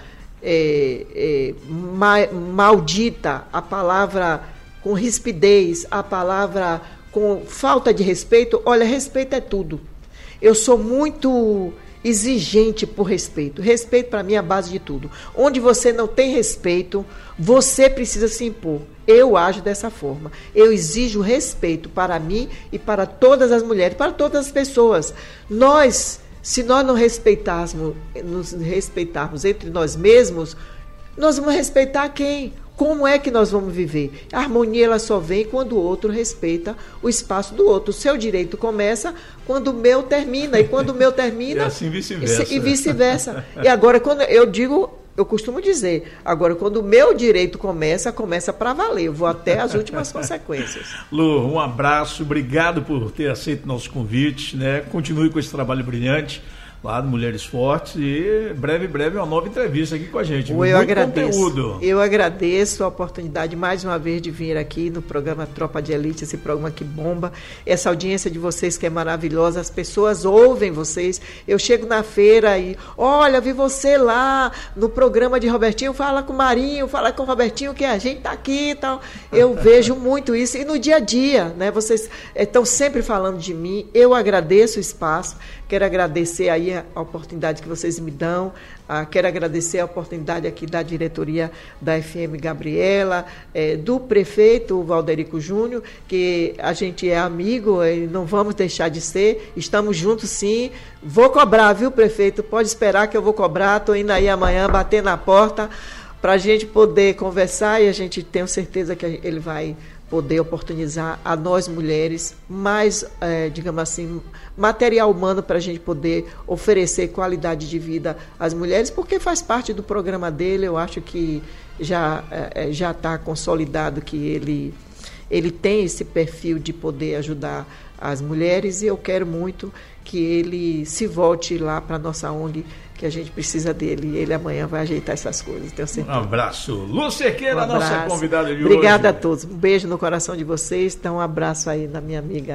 É, é, ma, maldita, a palavra com rispidez, a palavra com falta de respeito, olha, respeito é tudo. Eu sou muito exigente por respeito. Respeito para mim é a base de tudo. Onde você não tem respeito, você precisa se impor. Eu ajo dessa forma. Eu exijo respeito para mim e para todas as mulheres, para todas as pessoas. Nós Se nós não respeitarmos, nos respeitarmos entre nós mesmos, nós vamos respeitar quem? Como é que nós vamos viver? A harmonia ela só vem quando o outro respeita o espaço do outro. O seu direito começa quando o meu termina. E quando o meu termina... E assim vice-versa. E vice-versa. E agora, quando eu digo... Eu costumo dizer, agora, quando o meu direito começa, começa para valer. Eu vou até as últimas consequências. Lu, um abraço, obrigado por ter aceito nosso convite, né? Continue com esse trabalho brilhante lá do Mulheres Fortes e breve, breve uma nova entrevista aqui com a gente. Eu Muito agradeço. Conteúdo. Eu agradeço a oportunidade mais uma vez de vir aqui no programa Tropa de Elite, esse programa que bomba, essa audiência de vocês que é maravilhosa, as pessoas ouvem vocês. Eu chego na feira e, olha, vi você lá no programa de Robertinho, fala com o Marinho, fala com o Robertinho que a gente tá aqui e tal. Eu vejo muito isso e no dia a dia, né? Vocês estão sempre falando de mim. Eu agradeço o espaço, quero agradecer aí a oportunidade que vocês me dão, ah, quero agradecer a oportunidade aqui da diretoria da F M Gabriela, eh, do prefeito Valderico Júnior, que a gente é amigo e não vamos deixar de ser, estamos juntos sim. Vou cobrar, viu, prefeito? Pode esperar que eu vou cobrar, estou indo aí amanhã bater na porta para a gente poder conversar e a gente tem certeza que ele vai poder oportunizar a nós mulheres mais, é, digamos assim, material humano para a gente poder oferecer qualidade de vida às mulheres, porque faz parte do programa dele. Eu acho que já é, já está consolidado que ele, ele tem esse perfil de poder ajudar as mulheres e eu quero muito que ele se volte lá para a nossa O N G, que a gente precisa dele. Ele amanhã vai ajeitar essas coisas, tenho certeza. Um abraço. Lu Cerqueira, um abraço. Nossa convidada de Obrigada hoje. a todos. Um beijo no coração de vocês. Então, um abraço aí na minha amiga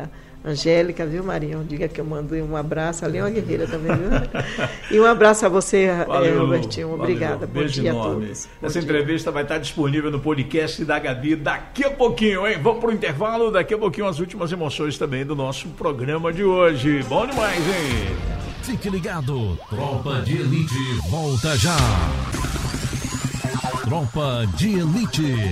Angélica, viu, Marinho? Diga que eu mando um abraço. Ali é uma guerreira também, viu? E um abraço a você, valeu, Robertinho. Obrigada. Valeu. Bom Beijo dia enorme. a todos. Essa entrevista vai estar disponível no podcast da Gabi daqui a pouquinho, hein? Vamos pro intervalo, daqui a pouquinho as últimas emoções também do nosso programa de hoje. Bom demais, hein? Fique ligado, Tropa de Elite volta já. Tropa de Elite,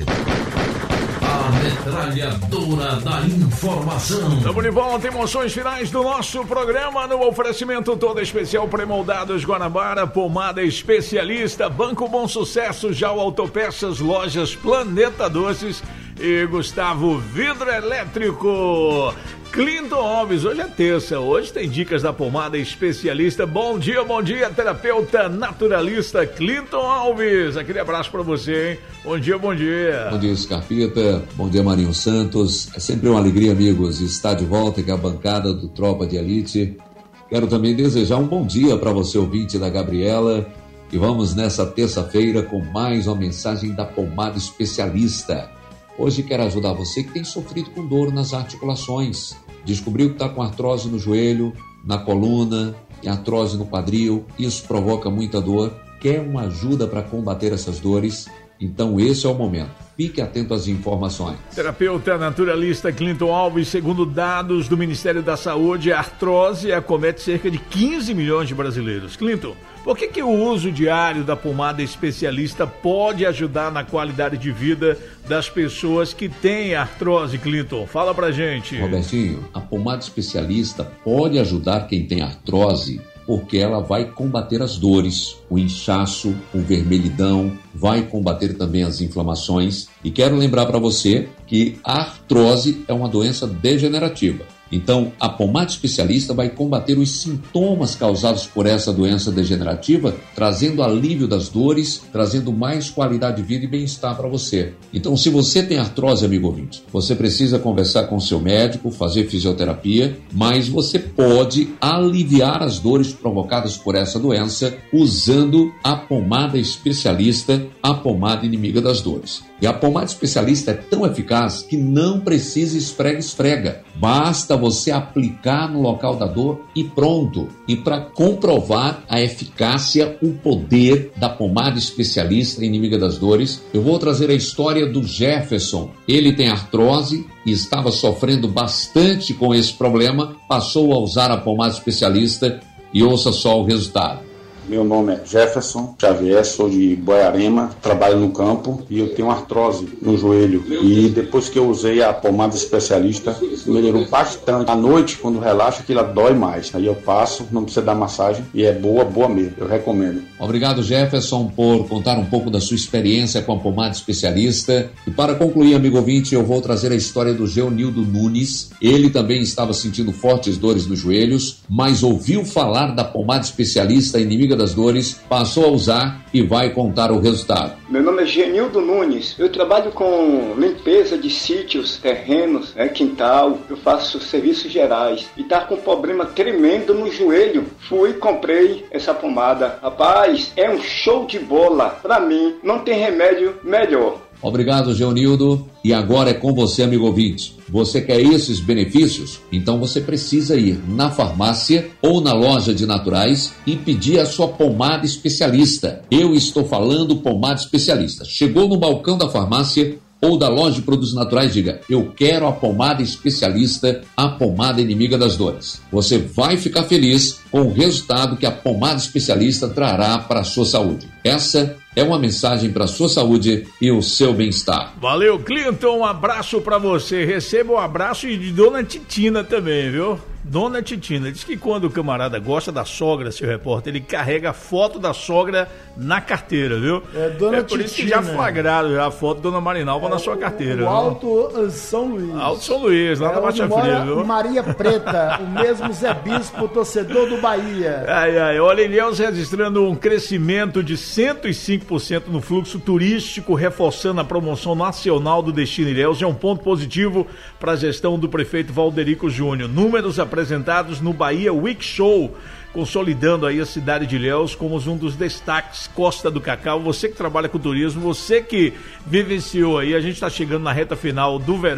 a metralhadora da informação. Estamos de volta, emoções finais do nosso programa no oferecimento todo especial Premoldados Guanabara, pomada especialista, Banco Bom Sucesso, Jal Autopeças, Lojas Planeta Doces e Gustavo Vidro Elétrico. Clinton Alves, hoje é terça, hoje tem dicas da pomada especialista. Bom dia, bom dia, terapeuta naturalista Clinton Alves. Aquele abraço pra você, hein? Bom dia, bom dia. Bom dia, Scarpita. Bom dia, Marinho Santos. É sempre uma alegria, amigos, estar de volta com a bancada do Tropa de Elite. Quero também desejar um bom dia para você, ouvinte da Gabriela. E vamos nessa terça-feira com mais uma mensagem da pomada especialista. Hoje quero ajudar você que tem sofrido com dor nas articulações. Descobriu que está com artrose no joelho, na coluna, e artrose no quadril. Isso provoca muita dor. Quer uma ajuda para combater essas dores? Então esse é o momento. Fique atento às informações. Terapeuta naturalista Clinton Alves, segundo dados do Ministério da Saúde, a artrose acomete cerca de quinze milhões de brasileiros. Clinton, por que que o uso diário da pomada especialista pode ajudar na qualidade de vida das pessoas que têm artrose, Clinton? Fala pra gente. Robertinho, a pomada especialista pode ajudar quem tem artrose porque ela vai combater as dores, o inchaço, o vermelhidão, vai combater também as inflamações. E quero lembrar para você que a artrose é uma doença degenerativa. Então, a pomada especialista vai combater os sintomas causados por essa doença degenerativa, trazendo alívio das dores, trazendo mais qualidade de vida e bem-estar para você. Então, se você tem artrose, amigo ouvinte, você precisa conversar com o seu médico, fazer fisioterapia, mas você pode aliviar as dores provocadas por essa doença usando a pomada especialista, a pomada inimiga das dores. E a pomada especialista é tão eficaz que não precisa esfrega-esfrega. Basta você aplicar no local da dor e pronto. E para comprovar a eficácia, o poder da pomada especialista inimiga das dores, eu vou trazer a história do Jefferson. Ele tem artrose e estava sofrendo bastante com esse problema, passou a usar a pomada especialista e ouça só o resultado. Meu nome é Jefferson Xavier, sou de Boiarema, trabalho no campo e eu tenho artrose no joelho. E depois que eu usei a pomada especialista, melhorou bastante. À noite, quando relaxa, aquilo dói mais. Aí eu passo, não precisa dar massagem e é boa, boa mesmo. Eu recomendo. Obrigado, Jefferson, por contar um pouco da sua experiência com a pomada especialista. E para concluir, amigo ouvinte, eu vou trazer a história do Geonildo Nunes. Ele também estava sentindo fortes dores nos joelhos, mas ouviu falar da pomada especialista inimiga das dores, passou a usar e vai contar o resultado. Meu nome é Genildo Nunes, eu trabalho com limpeza de sítios, terrenos, né, quintal, eu faço serviços gerais e tá com um problema tremendo no joelho. Fui e comprei essa pomada. Rapaz, é um show de bola. Pra mim, não tem remédio melhor. Obrigado, Geonildo. E agora é com você, amigo ouvinte. Você quer esses benefícios? Então você precisa ir na farmácia ou na loja de naturais e pedir a sua pomada especialista. Eu estou falando pomada especialista. Chegou no balcão da farmácia ou da loja de produtos naturais, diga: eu quero a pomada especialista, a pomada inimiga das dores. Você vai ficar feliz com o resultado que a pomada especialista trará para a sua saúde. Essa é uma mensagem para a sua saúde e o seu bem-estar. Valeu, Clinton, um abraço para você. Receba um abraço de Dona Titina também, viu? Dona Titina, diz que quando o camarada gosta da sogra, seu repórter, ele carrega a foto da sogra na carteira, viu? É, Dona é por Titina. Isso que já flagraram já a foto da Dona Marinalva é, na sua carteira. O, o Alto São Luís. Alto São Luís, lá é, na Baixa Fria, viu? Maria Preta, o mesmo Zé Bispo, torcedor do Bahia. Ai, ai, olha, Ilhéus registrando um crescimento de cento e cinco por cento no fluxo turístico, reforçando a promoção nacional do Destino Ilhéus. É um ponto positivo para a gestão do prefeito Valderico Júnior. Números apresentados no Bahia Week Show, consolidando aí a cidade de Ilhéus como um dos destaques. Costa do Cacau, você que trabalha com turismo, você que vivenciou aí, a gente está chegando na reta final do verão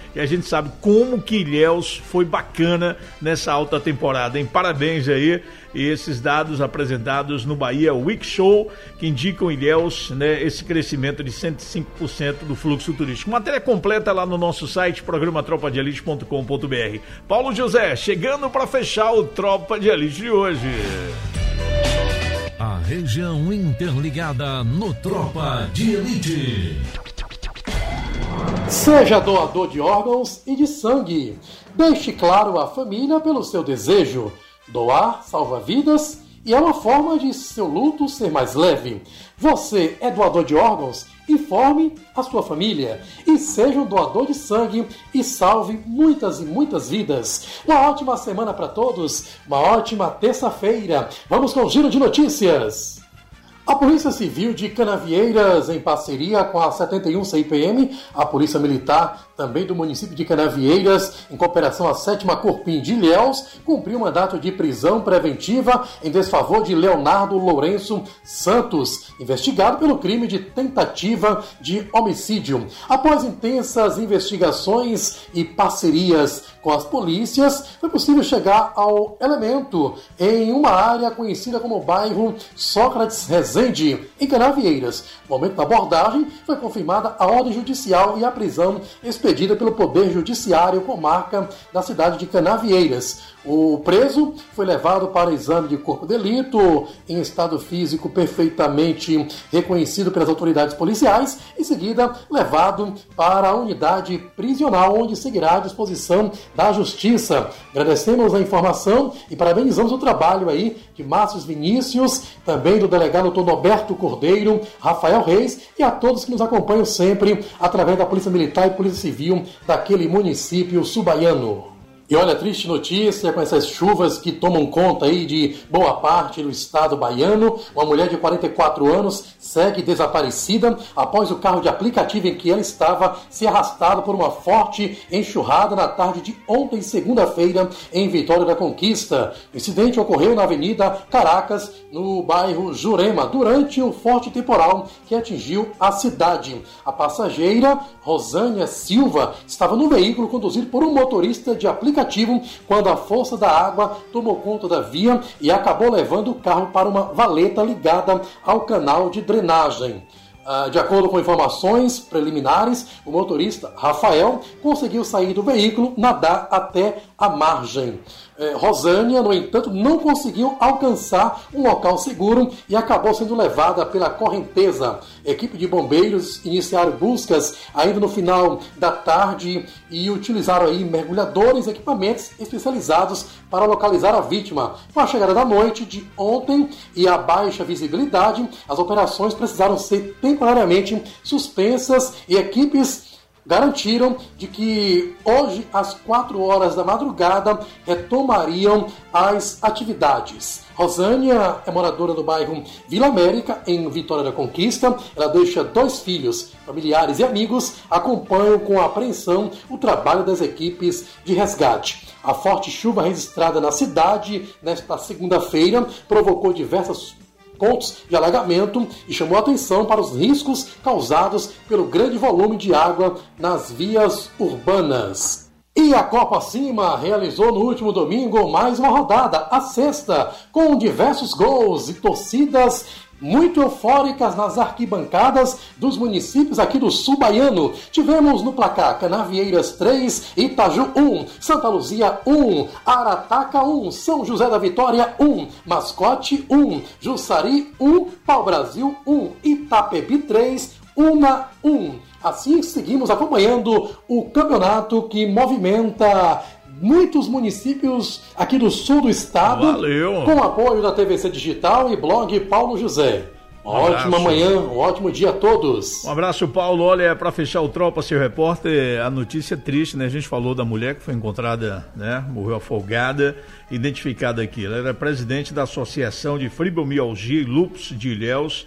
e a gente sabe como que Ilhéus foi bacana nessa alta temporada, hein? Parabéns aí, e esses dados apresentados no Bahia Week Show, que indicam Ilhéus, né, esse crescimento de cento e cinco por cento do fluxo turístico. Matéria completa lá no nosso site, programa tropa de elite ponto com ponto b r. Paulo José, chegando para fechar o Tropa de Elite de hoje. A região interligada no Tropa de Elite. Seja doador de órgãos e de sangue. Deixe claro à família pelo seu desejo. Doar salva vidas e é uma forma de seu luto ser mais leve. Você é doador de órgãos? Informe a sua família e seja um doador de sangue e salve muitas e muitas vidas. Uma ótima semana para todos, uma ótima terça-feira. Vamos com o giro de notícias. A Polícia Civil de Canavieiras, em parceria com a setenta e um C I P M, a Polícia Militar, também do município de Canavieiras, em cooperação à sétima Corpim de Ilhéus, cumpriu um mandato de prisão preventiva em desfavor de Leonardo Lourenço Santos, investigado pelo crime de tentativa de homicídio. Após intensas investigações e parcerias com as polícias, foi possível chegar ao elemento em uma área conhecida como bairro Sócrates Rezende, em Canavieiras. No momento da abordagem, foi confirmada a ordem judicial e a prisão expedida pelo Poder Judiciário Comarca da cidade de Canavieiras. O preso foi levado para exame de corpo de delito em estado físico perfeitamente reconhecido pelas autoridades policiais, em seguida levado para a unidade prisional, onde seguirá à disposição da Justiça. Agradecemos a informação e parabenizamos o trabalho aí de Márcio Vinícius, também do delegado Tonoberto Cordeiro, Rafael Reis e a todos que nos acompanham sempre através da Polícia Militar e Polícia Civil daquele município subaiano. E olha, triste notícia com essas chuvas que tomam conta aí de boa parte do estado baiano. Uma mulher de quarenta e quatro anos segue desaparecida após o carro de aplicativo em que ela estava se arrastado por uma forte enxurrada na tarde de ontem, segunda-feira, em Vitória da Conquista. O incidente ocorreu na Avenida Caracas, no bairro Jurema, durante o forte temporal que atingiu a cidade. A passageira, Rosânia Silva, estava no veículo conduzido por um motorista de aplicativo quando a força da água tomou conta da via e acabou levando o carro para uma valeta ligada ao canal de drenagem. De acordo com informações preliminares, o motorista Rafael conseguiu sair do veículo, nadar até a margem. Rosânia, no entanto, não conseguiu alcançar um local seguro e acabou sendo levada pela correnteza. A equipe de bombeiros iniciaram buscas ainda no final da tarde e utilizaram aí mergulhadores e equipamentos especializados para localizar a vítima. Com a chegada da noite de ontem e a baixa visibilidade, as operações precisaram ser temporariamente suspensas e equipes garantiram de que hoje, às quatro horas da madrugada, retomariam as atividades. Rosânia é moradora do bairro Vila América, em Vitória da Conquista. Ela deixa dois filhos. Familiares e amigos acompanham com apreensão o trabalho das equipes de resgate. A forte chuva registrada na cidade nesta segunda-feira provocou diversas pontos de alagamento e chamou a atenção para os riscos causados pelo grande volume de água nas vias urbanas. E a Copa Acima realizou no último domingo mais uma rodada, a sexta, com diversos gols e torcidas muito eufóricas nas arquibancadas dos municípios aqui do sul baiano. Tivemos no placar Canavieiras três, Itaju um, Santa Luzia um, Arataca um, São José da Vitória um, Mascote um, Jussari um, Pau Brasil um, Itapebi três, Una um. Assim seguimos acompanhando o campeonato que movimenta muitos municípios aqui do sul do estado. Valeu. Com o apoio da T V C Digital e blog Paulo José. Uma um ótima manhã, um ótimo dia a todos. Um abraço, Paulo. Olha, para fechar o Tropa, seu repórter, a notícia é triste, né? A gente falou da mulher que foi encontrada, né? Morreu afogada, identificada aqui. Ela era presidente da Associação de Fibromialgia e Lúpus de Ilhéus,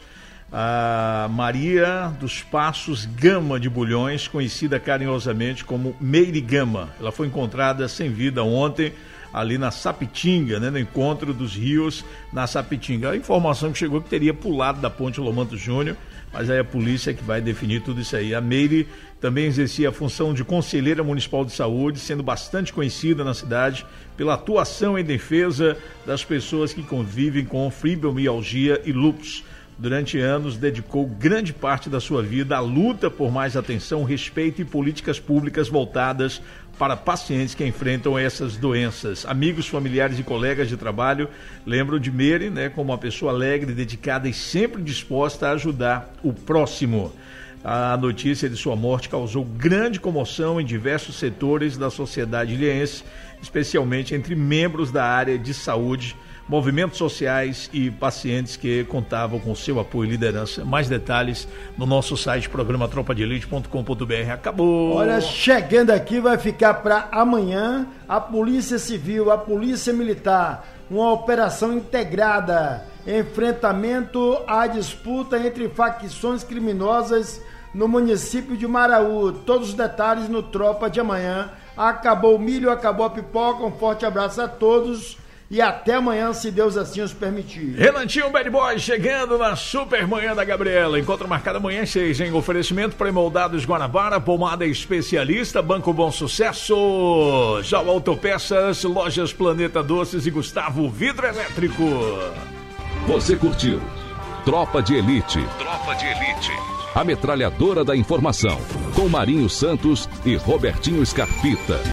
a Maria dos Passos Gama de Bulhões, conhecida carinhosamente como Meire Gama. Ela foi encontrada sem vida ontem, ali na Sapitinga, né, no encontro dos rios na Sapitinga. A informação que chegou que teria pulado da ponte Lomanto Júnior, mas aí a polícia é que vai definir tudo isso aí. A Meire também exercia a função de conselheira municipal de saúde, sendo bastante conhecida na cidade pela atuação em defesa das pessoas que convivem com fibromialgia e lúpus. Durante anos, dedicou grande parte da sua vida à luta por mais atenção, respeito e políticas públicas voltadas para pacientes que enfrentam essas doenças. Amigos, familiares e colegas de trabalho lembram de Meire, né, como uma pessoa alegre, dedicada e sempre disposta a ajudar o próximo. A notícia de sua morte causou grande comoção em diversos setores da sociedade ilhéense, especialmente entre membros da área de saúde, movimentos sociais e pacientes que contavam com seu apoio e liderança. Mais detalhes no nosso site, programa tropa de elite ponto com ponto b r. Acabou! Olha, chegando aqui vai ficar para amanhã a Polícia Civil, a Polícia Militar, uma operação integrada, enfrentamento à disputa entre facções criminosas no município de Maraú. Todos os detalhes no Tropa de amanhã. Acabou o milho, acabou a pipoca. Um forte abraço a todos e até amanhã, se Deus assim os permitir. Renatinho Bad Boy chegando na Super Manhã da Gabriela. Encontro marcado amanhã às seis, em oferecimento pré-moldados Guanabara, pomada especialista, Banco Bom Sucesso, Jau Autopeças, Lojas Planeta Doces e Gustavo Vidro Elétrico. Você curtiu Tropa de Elite. Tropa de Elite. A metralhadora da informação, com Marinho Santos e Robertinho Scarpita.